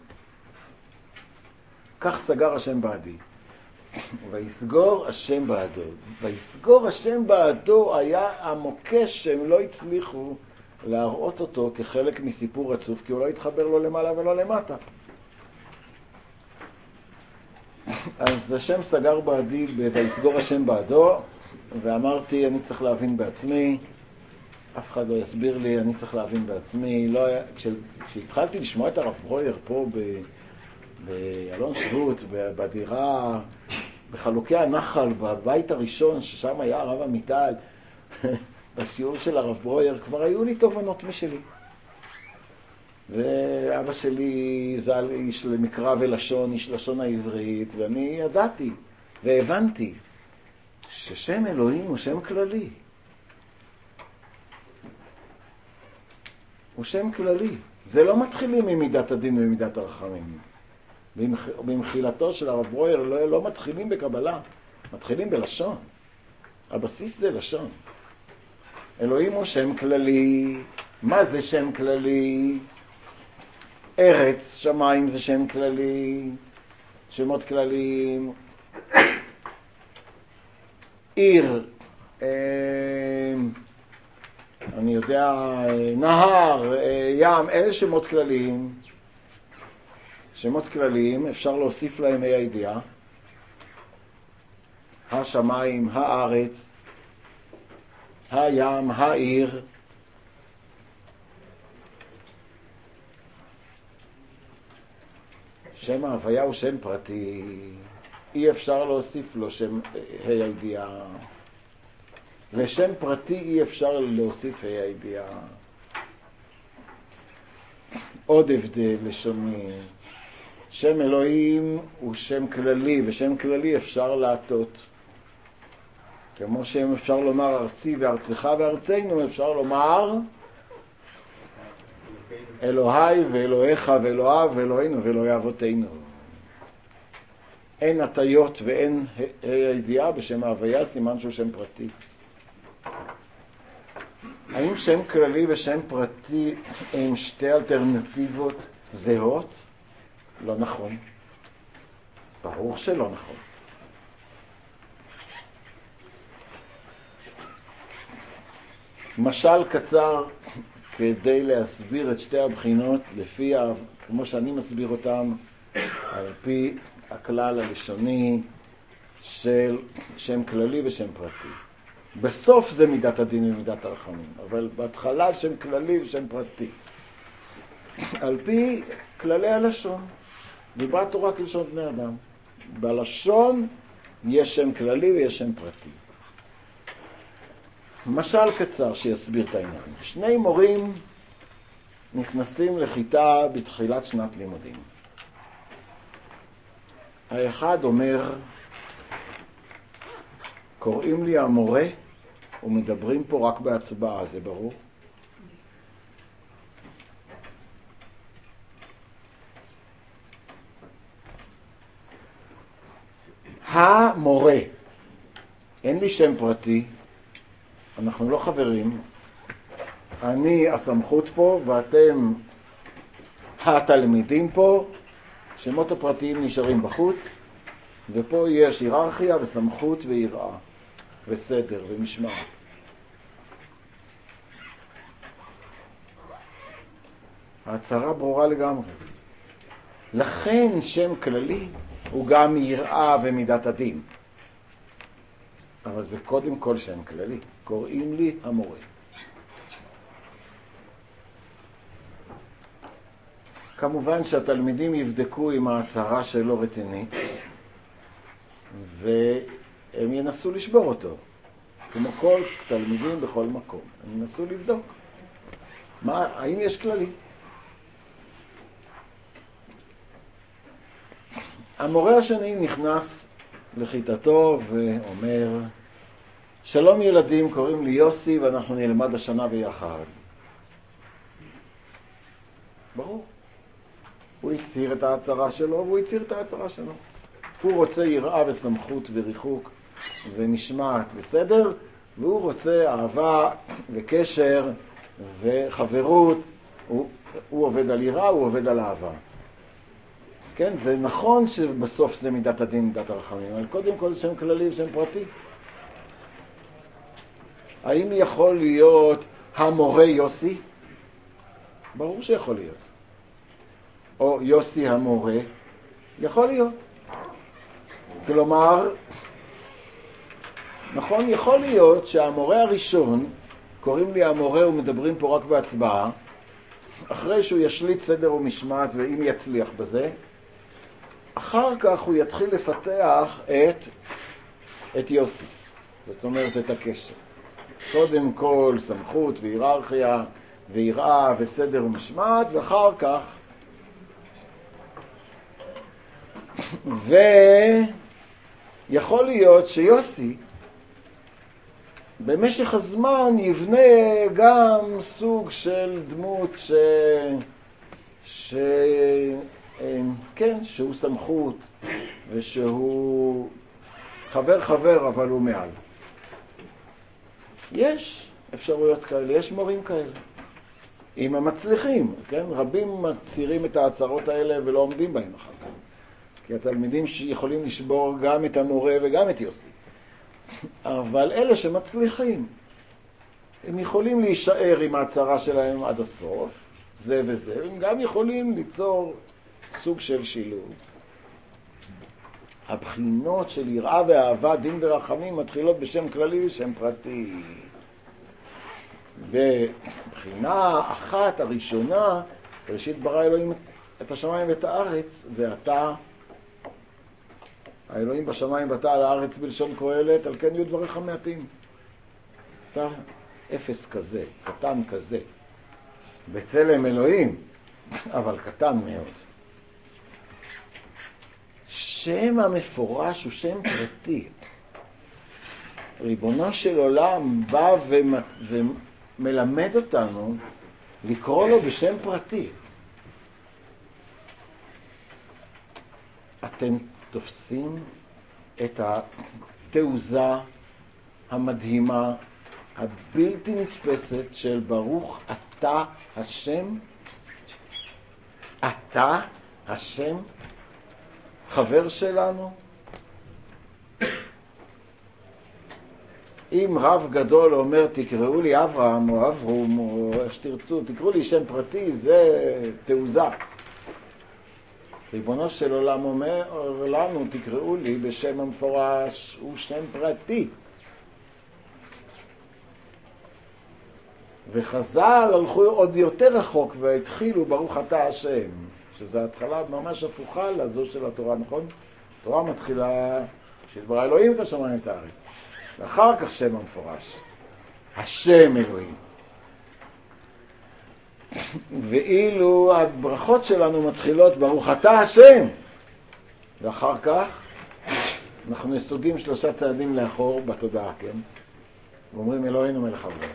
כך סגר השם בעדי. ויסגור השם בעדו. ויסגור השם בעדו היה המוקש שהם לא הצליחו להראות אותו כחלק מסיפור רצוף, כי הוא לא התחבר לו למעלה ולא למטה. אז השם סגר בעדי ויסגור השם בעדו, ואמרתי אני צריך להבין בעצמי, אף אחד לא יסביר לי, אני צריך להבין בעצמי. לא היה, כשהתחלתי לשמוע את הרב ברויר פה באלון שבות, בדירה, בחלוקי הנחל, בבית הראשון, ששם היה הרב עמיטל, בשיעור של הרב ברויר, כבר היו לי תובנות משלי. ואבא שלי ז"ל איש למקרא ולשון, איש לשון העברית, ואני ידעתי והבנתי ששם אלוהים הוא שם כללי. הוא שם כללי. זה לא מתחילים ממידת הדין ומידת הרחמים. במחילתו של הרב ברויר לא מתחילים בקבלה, מתחילים בלשון. הבסיס זה לשון. אלוהים הוא שם כללי. מה זה שם כללי? ארץ, שמיים זה שם כללי, שמות כלליים. עיר, אני יודע, נהר, ים, אלה שמות כלליים. שמות כלליים, אפשר להוסיף להם הידיעה. השמיים, הארץ, הים, העיר. שם ההוויה הוא שם פרטי, אי אפשר להוסיף לו שם הידיעה. לשם פרטי אי אפשר להוסיף הידיעה. עוד הבדל לשוני. שם אלוהים הוא שם כללי, ושם כללי אפשר להטות. כמו שאפשר לומר ארצי וארצך וארצנו, אפשר לומר אלוהי ואלוהיך ואלוהיו ואלוהינו ואלוהי אבותינו. אין הטיות ואין הידיעה בשם ההוויה, סימן שהוא שם פרטי. האם שם כללי ושם פרטי הם שתי אלטרנטיבות זהות? לא נכון. ברור שלא נכון. משל קצר כדי להסביר את שתי הבחינות לפי, כמו שאני מסביר אותם, על פי הכלל הלשוני של שם כללי ושם פרטי. בסוף זה מידת הדין ומידת הרחמים, אבל בהתחלה שם כללי ושם פרטי. על פי כללי הלשון, דיברה תורה כלשון בני אדם. בלשון יש שם כללי ויש שם פרטי. משל קצר שיסביר את העניין. שני מורים נכנסים לכיתה בתחילת שנת לימודים. האחד אומר, קוראים לי המורה ומדברים פה רק בהצבעה, זה ברור? המורה, אין לי שם פרטי, אנחנו לא חברים, אני הסמכות פה ואתם התלמידים פה, שמות הפרטיים נשארים בחוץ, ופה יש היררכיה וסמכות ויראה. וסדר ומשמעת. ההצהרה ברורה לגמרי. לכן שם כללי הוא גם יראה ומידת הדין. אבל זה קודם כל שם כללי. קוראים לי המורה. כמובן שהתלמידים יבדקו אם ההצהרה שלו רצינית, והם ינסו לשבור אותו. כמו כל תלמידים בכל מקום. הם ינסו לבדוק. האם יש כללי? המורה השני נכנס לכיתתו ואומר, שלום ילדים, קוראים לי יוסי ואנחנו נלמד השנה ביחד. ברור. הוא הצהיר את ההצהרה שלו והוא הצהיר את ההצהרה שלו. הוא רוצה יראה וסמכות וריחוק ומשמעת וסדר, והוא רוצה אהבה וקשר וחברות. הוא עובד על יראה, הוא עובד על אהבה. כן, זה נכון שבסוף זה מידת הדין, מידת הרחמים, אבל קודם כל שם כללי ושם פרטי. האם יכול להיות המורה יוסי? ברור שיכול להיות. או יוסי המורה? יכול להיות. כלומר, נכון, יכול להיות שהמורה הראשון, קוראים לי המורה ומדברים פה רק בהצבעה, אחרי שהוא ישליט סדר ומשמעת ואם יצליח בזה, אחר כך הוא יתחיל לפתח את יוסי. זאת אומרת את הקשר. קודם כל סמכות והיררכיה ויראה וסדר ומשמעת, ואחר כך ויכול להיות שיוסי במשך הזמן יבנה גם סוג של דמות כן, שהוא סמכות ושהוא חבר אבל הוא מעל. יש אפשרויות כאלה, יש מורים כאלה. אם הם מצליחים, כן? רבים מצהירים את ההצהרות האלה ולא עומדים בהם אחר כך. כי התלמידים יכולים לשבור גם את המורה וגם את יוסי. אבל אלה שמצליחים, הם יכולים להישאר עם ההצהרה שלהם עד הסוף, זה וזה, הם גם יכולים ליצור סוג של שילוב. הבחינות של יראה ואהבה, דין ורחמים, מתחילות בשם כללי ושם פרטי. בבחינה אחת הראשונה, ראשית ברא אלוהים את השמיים ואת הארץ, ואתה, האלוהים בשמיים ואתה על הארץ בלשון קהלת, על כן יהיו דבריך מעטים. אתה אפס כזה, קטן כזה, בצלם אלוהים, אבל קטן מאוד. שם המפורש הוא שם פרטי. ריבונו של עולם בא ומלמד אותנו לקרוא לו בשם פרטי. אתם תופסים את התעוזה המדהימה, הבלתי נתפסת של ברוך אתה השם? אתה השם? חבר שלנו? אם רב גדול אומר תקראו לי אברהם או אברום או איך שתרצו, תקראו לי שם פרטי, זה תעוזה. ריבונו של עולם אומר לנו תקראו לי בשם המפורש, הוא שם פרטי. וחז"ל הלכו עוד יותר רחוק והתחילו ברוך אתה השם, שזו התחלה ממש הפוכה לזו של התורה, נכון? התורה מתחילה שברא אלוהים את השמיים ואת הארץ, ואחר כך שם המפורש, השם אלוהים. ואילו הברכות שלנו מתחילות ברוך אתה השם, ואחר כך אנחנו נסוגים 3 צעדים לאחור בתודעה, כן? ואומרים אלוהינו מלך העולם.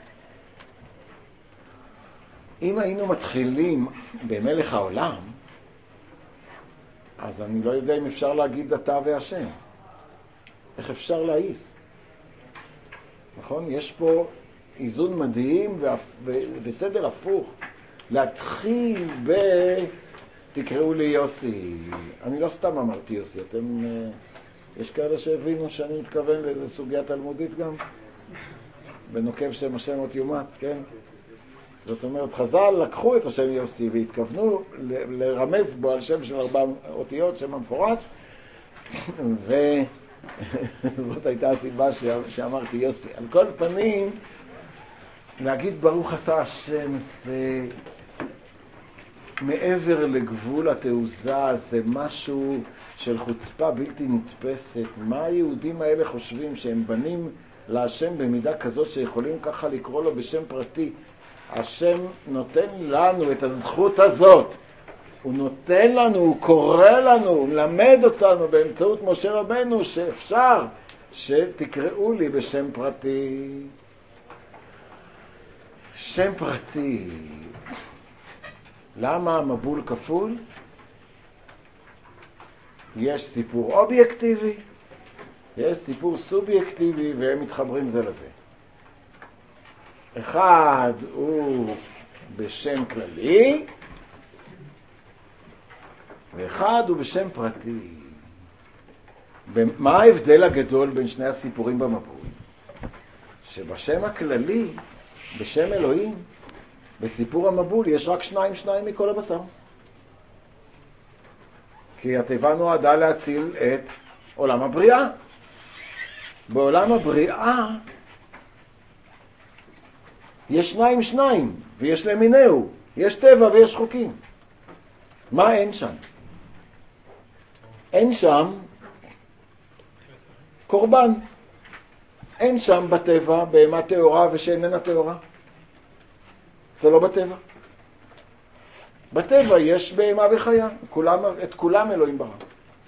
אם היינו מתחילים במלך העולם, אז אני לא יודע אם אפשר להגיד אתה והשם. איך אפשר להעיס? נכון? יש פה איזון מדהים וסדר הפוך. להתחיל תקראו לי יוסי. אני לא סתם אמרתי יוסי, אתם יש כאלה שהבינו שאני מתכוון לאיזו סוגיה תלמודית גם, בנוקב שם השם אות יומת, כן? זאת אומרת, חז"ל לקחו את השם יוסי והתכוונו לרמז בו על שם של 4 אותיות, שם המפורש, וזאת הייתה הסיבה שאמרתי יוסי. על כל פנים, להגיד ברוך אתה השם זה מעבר לגבול התעוזה, זה משהו של חוצפה בלתי נתפסת. מה היהודים האלה חושבים שהם בנים להשם במידה כזאת שיכולים ככה לקרוא לו בשם פרטי? השם נותן לנו את הזכות הזאת. הוא נותן לנו, הוא קורא לנו, הוא מלמד אותנו באמצעות משה רבנו שאפשר שתקראו לי בשם פרטי. שם פרטי. למה המבול כפול? יש סיפור אובייקטיבי, יש סיפור סובייקטיבי, והם מתחברים זה לזה. אחד הוא בשם כללי, ואחד הוא בשם פרטי. מה ההבדל הגדול בין שני הסיפורים במבול? שבשם הכללי, בשם אלוהים, בסיפור המבול יש רק 2 מכל הבשר. כי התיבה נועדה להציל את עולם הבריאה. בעולם הבריאה יש 2 ויש למינהו, יש טבע ויש חוקים. מה אין שם? אין שם קורבן. אין שם בטבע בהמה טהורה ושאיננה טהורה. זה לא בטבע. בטבע יש בהמה וחיה. את כולם אלוהים ברא.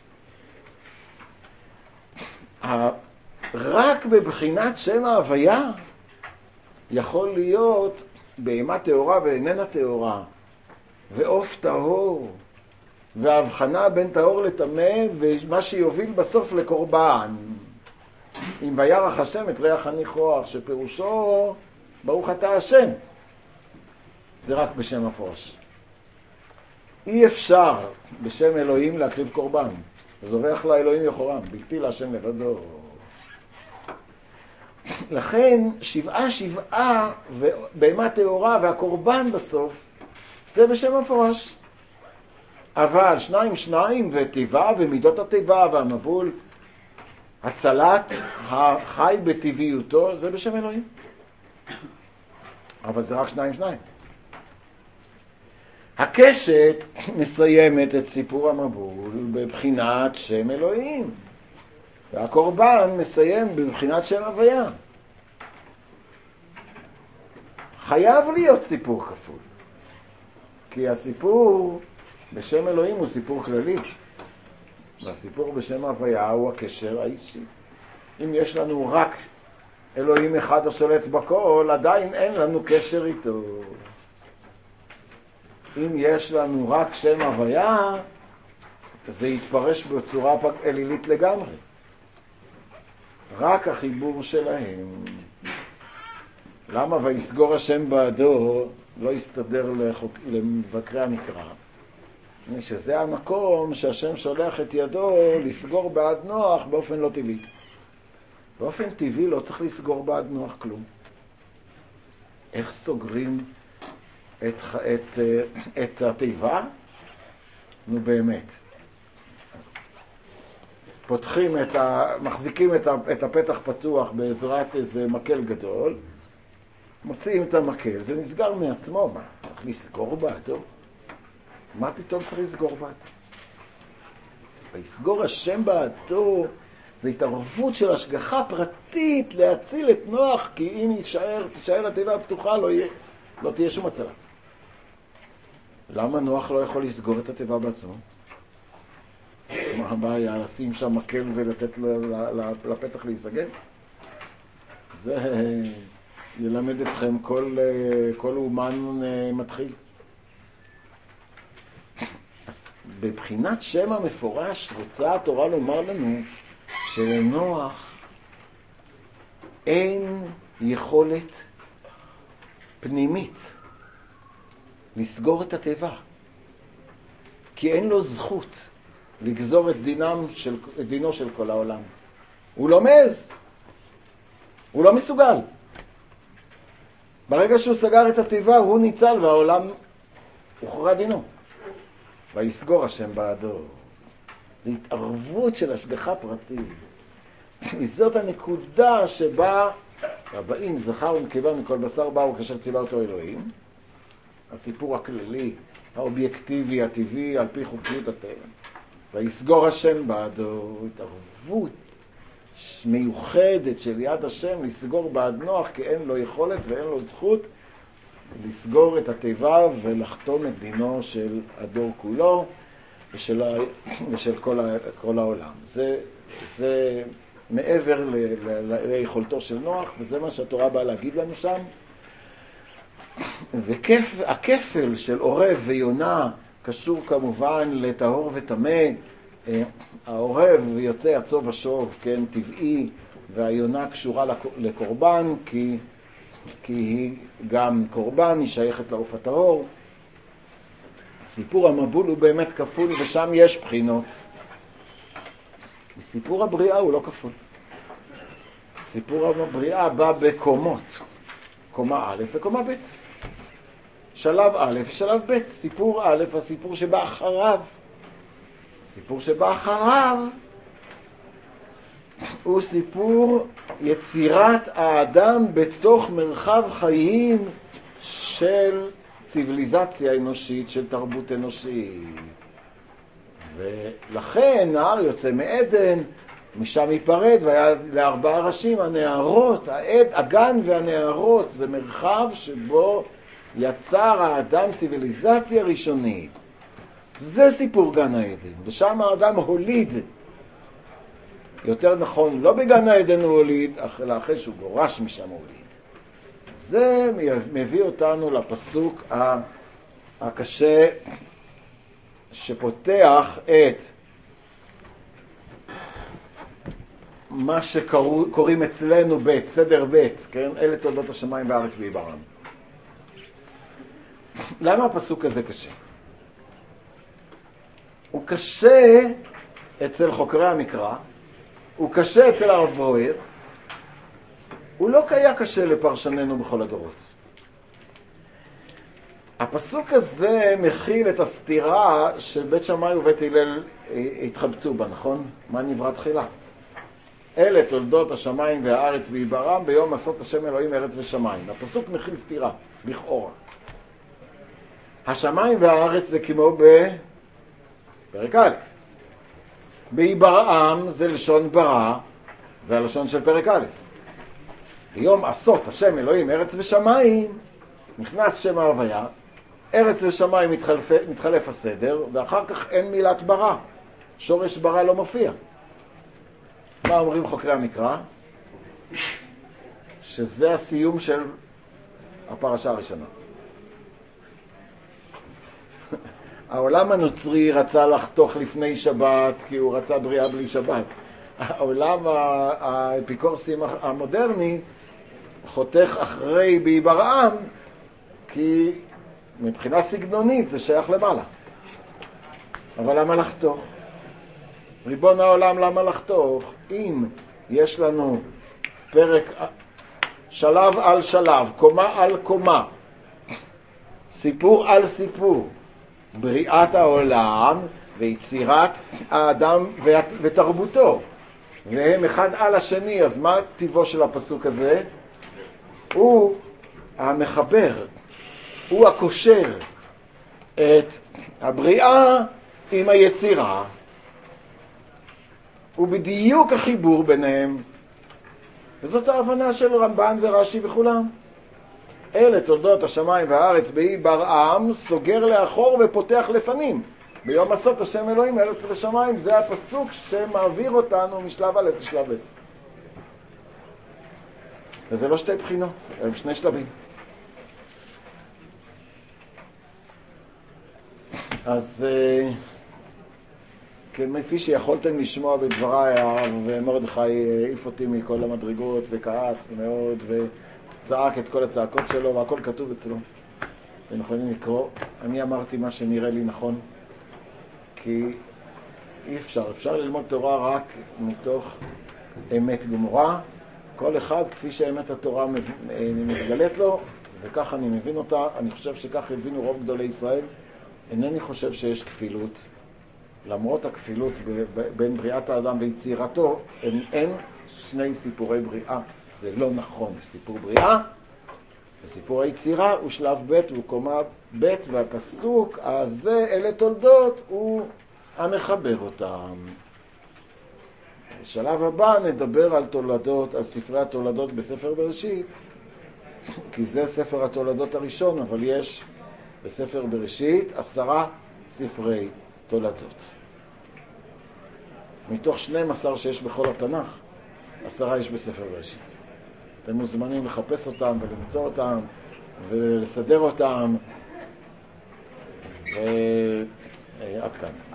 רק בבחינת שם ההוויה יכול להיות בהמה טהורה ואיננה טהורה, ועוף טהור, וההבחנה בין טהור לטמא, ומה שיוביל בסוף לקורבן. אם וירח השם את ריח הניחוח, שפירושו ברוך אתה השם. זה רק בשם הפורש. אי אפשר בשם אלוהים להקריב קורבן. זורח לאלוהים יחורם, בלתי להשם לבדו. לכן 7 ובהמה טהורה והקורבן בסוף זה בשם הפורש. אבל 2 וטבעה ומידות הטבעה והמבול, הצלת החי בטבעיותו, זה בשם אלוהים. אבל זה רק 2. הקשת מסיימת את סיפור המבול בבחינת שם אלוהים, והקורבן מסיים בבחינת שם הוויה. חייב להיות סיפור כפול, כי הסיפור בשם אלוהים הוא סיפור כללי, והסיפור בשם הוויה הוא הקשר האישי. אם יש לנו רק אלוהים אחד השולט בכל, עדיין אין לנו קשר איתו. אם יש לנו רק שם הוויה, זה יתפרש בצורה אלילית לגמרי. רק החיבור שלהם. למה ויסגור השם בעדו לא יסתדר למבקרי המקרא? שזה המקום שהשם שולח את ידו לסגור בעד נוח באופן לא טבעי. באופן טבעי לא צריך לסגור בעד נוח כלום. איך סוגרים את התיבה? נו באמת. מחזיקים את הפתח פתוח בעזרת איזה מקל גדול, מוציאים את המקל, זה נסגר מעצמו. מה, צריך לסגור בעדו? מה פתאום צריך לסגור בעדו? ויסגור השם בעדו, זה התערבות של השגחה פרטית להציל את נוח, כי אם תישאר התיבה הפתוחה לא תהיה שום הצלה. למה נוח לא יכול לסגור את התיבה בעצמו? מה הבעיה? לשים שם מקל ולתת לפתח להיסגר? זה ילמד אתכם כל אומן מתחיל. אז בבחינת שם המפורש רוצה התורה לומר לנו שלנוח אין יכולת פנימית לסגור את התיבה, כי אין לו זכות. לגזור את דינו של כל העולם. הוא לא מעז, הוא לא מסוגל. ברגע שהוא סגר את התיבה הוא ניצל והעולם הוכרע דינו. ויסגור השם בעדו. זו התערבות של השגחה פרטית. זאת הנקודה שבה הבאים זכר ונקבה מכל בשר באו כאשר ציווה אותו אלוהים. הסיפור הכללי, האובייקטיבי, הטבעי, על פי חוקיות הטבע. ויסגור השם בעדו. התערבות מיוחדת של יד השם לסגור בעד נוח, כי אין לו יכולת ואין לו זכות לסגור את התיבה ולחתום את דינו של הדור כולו ושל כל העולם. זה מעבר ליכולתו של נוח, וזה מה שהתורה באה להגיד לנו שם. והכפל של עורב ויונה קשור כמובן לטהור וטמא. העורב יוצא יצוא ושוב, כן, טבעי, והיונה קשורה לקורבן, כי היא גם קורבן, היא שייכת לעוף הטהור. סיפור המבול הוא באמת כפול, ושם יש בחינות. סיפור הבריאה הוא לא כפול. סיפור הבריאה בא בקומות, קומה א' וקומה ב'. שלב א' ושלב ב'. סיפור א', הסיפור שבא אחריו. הסיפור שבא אחריו הוא סיפור יצירת האדם בתוך מרחב חיים של ציוויליזציה אנושית, של תרבות אנושית. ולכן נהר יוצא מעדן, משם ייפרד, והיה לארבעה ראשים, הנערות, הגן והנערות, זה מרחב שבו יצר האדם ציוויליזציה ראשונית. זה סיפור גן העדן, ושם האדם הוליד. יותר נכון, לא בגן העדן הוא הוליד, אלא אחרי שהוא גורש משם הוליד. זה מביא אותנו לפסוק הקשה שפותח את מה שקוראים אצלנו בית, סדר בית, כן? אלה תולדות השמיים והארץ בעיברם. למה הפסוק הזה קשה? הוא קשה אצל חוקרי המקרא, הוא קשה אצל הרב ברויר, הוא לא היה קשה לפרשננו בכל הדורות. הפסוק הזה מכיל את הסתירה של בית שמאי ובית הלל התחבטו בה, נכון? מה נברא תחילה? אלה תולדות השמיים והארץ בעיברם ביום עשות השם אלוהים ארץ ושמיים. הפסוק מכיל סתירה, לכאורה. השמיים והארץ זה כמו בפרק א'. בעיברם זה לשון ברא, זה הלשון של פרק א'. ביום עשות השם אלוהים ארץ ושמיים, נכנס שם ההוויה, ארץ ושמיים מתחלף הסדר, ואחר כך אין מילת ברא. שורש ברא לא מופיע. מה אומרים חוקרי המקרא? שזה הסיום של הפרשה הראשונה. העולם הנוצרי רצה לחתוך לפני שבת, כי הוא רצה בריאה בלי שבת. העולם האפיקורסי המודרני חותך אחרי בעיברם, כי מבחינה סגנונית זה שייך למעלה. אבל למה לחתוך? ריבון העולם, למה לחתוך? אם יש לנו פרק שלב על שלב, קומה על קומה, סיפור על סיפור, בריאת העולם ויצירת האדם ותרבותו, והם אחד על השני, אז מה טיבו של הפסוק הזה? הוא המחבר, הוא הקושר את הבריאה עם היצירה, ובדיוק החיבור ביניהם, וזאת ההבנה של רמב"ן ורש"י וכולם. אלה תולדות השמיים והארץ בעיברם, סוגר לאחור ופותח לפנים. ביום עשות השם אלוהים ארץ ושמיים, זה הפסוק שמעביר אותנו משלב א' לשלב ב'. וזה לא שתי בחינות, הם שני שלבים. אז כפי שיכולתם לשמוע בדבריי, ומרדכי העיף אותי מכל המדרגות וכעס מאוד וצעק את כל הצעקות שלו, והכל כתוב אצלו. אתם יכולים לקרוא, אני אמרתי מה שנראה לי נכון, כי אי אפשר. אפשר ללמוד תורה רק מתוך אמת גמורה. כל אחד כפי שאמת התורה מתגלית לו, וכך אני מבין אותה. אני חושב שכך הבינו רוב גדולי ישראל. אינני חושב שיש כפילות. למרות הכפילות בין בריאת האדם ויצירתו, אין שני סיפורי בריאה. זה לא נכון. סיפור בריאה וסיפור היצירה הוא שלב ב' הוא קומה ב', והפסוק הזה, אלה תולדות, הוא המחבר אותם. בשלב הבא נדבר על תולדות, על ספרי התולדות בספר בראשית, כי זה ספר התולדות הראשון, אבל יש בספר בראשית 10 ספרי תולדות. מתוך 12 שיש בכל התנ"ך, 10 יש בספר בראשית. אתם מוזמנים לחפש אותם ולמצוא אותם ולסדר אותם, ועד כאן.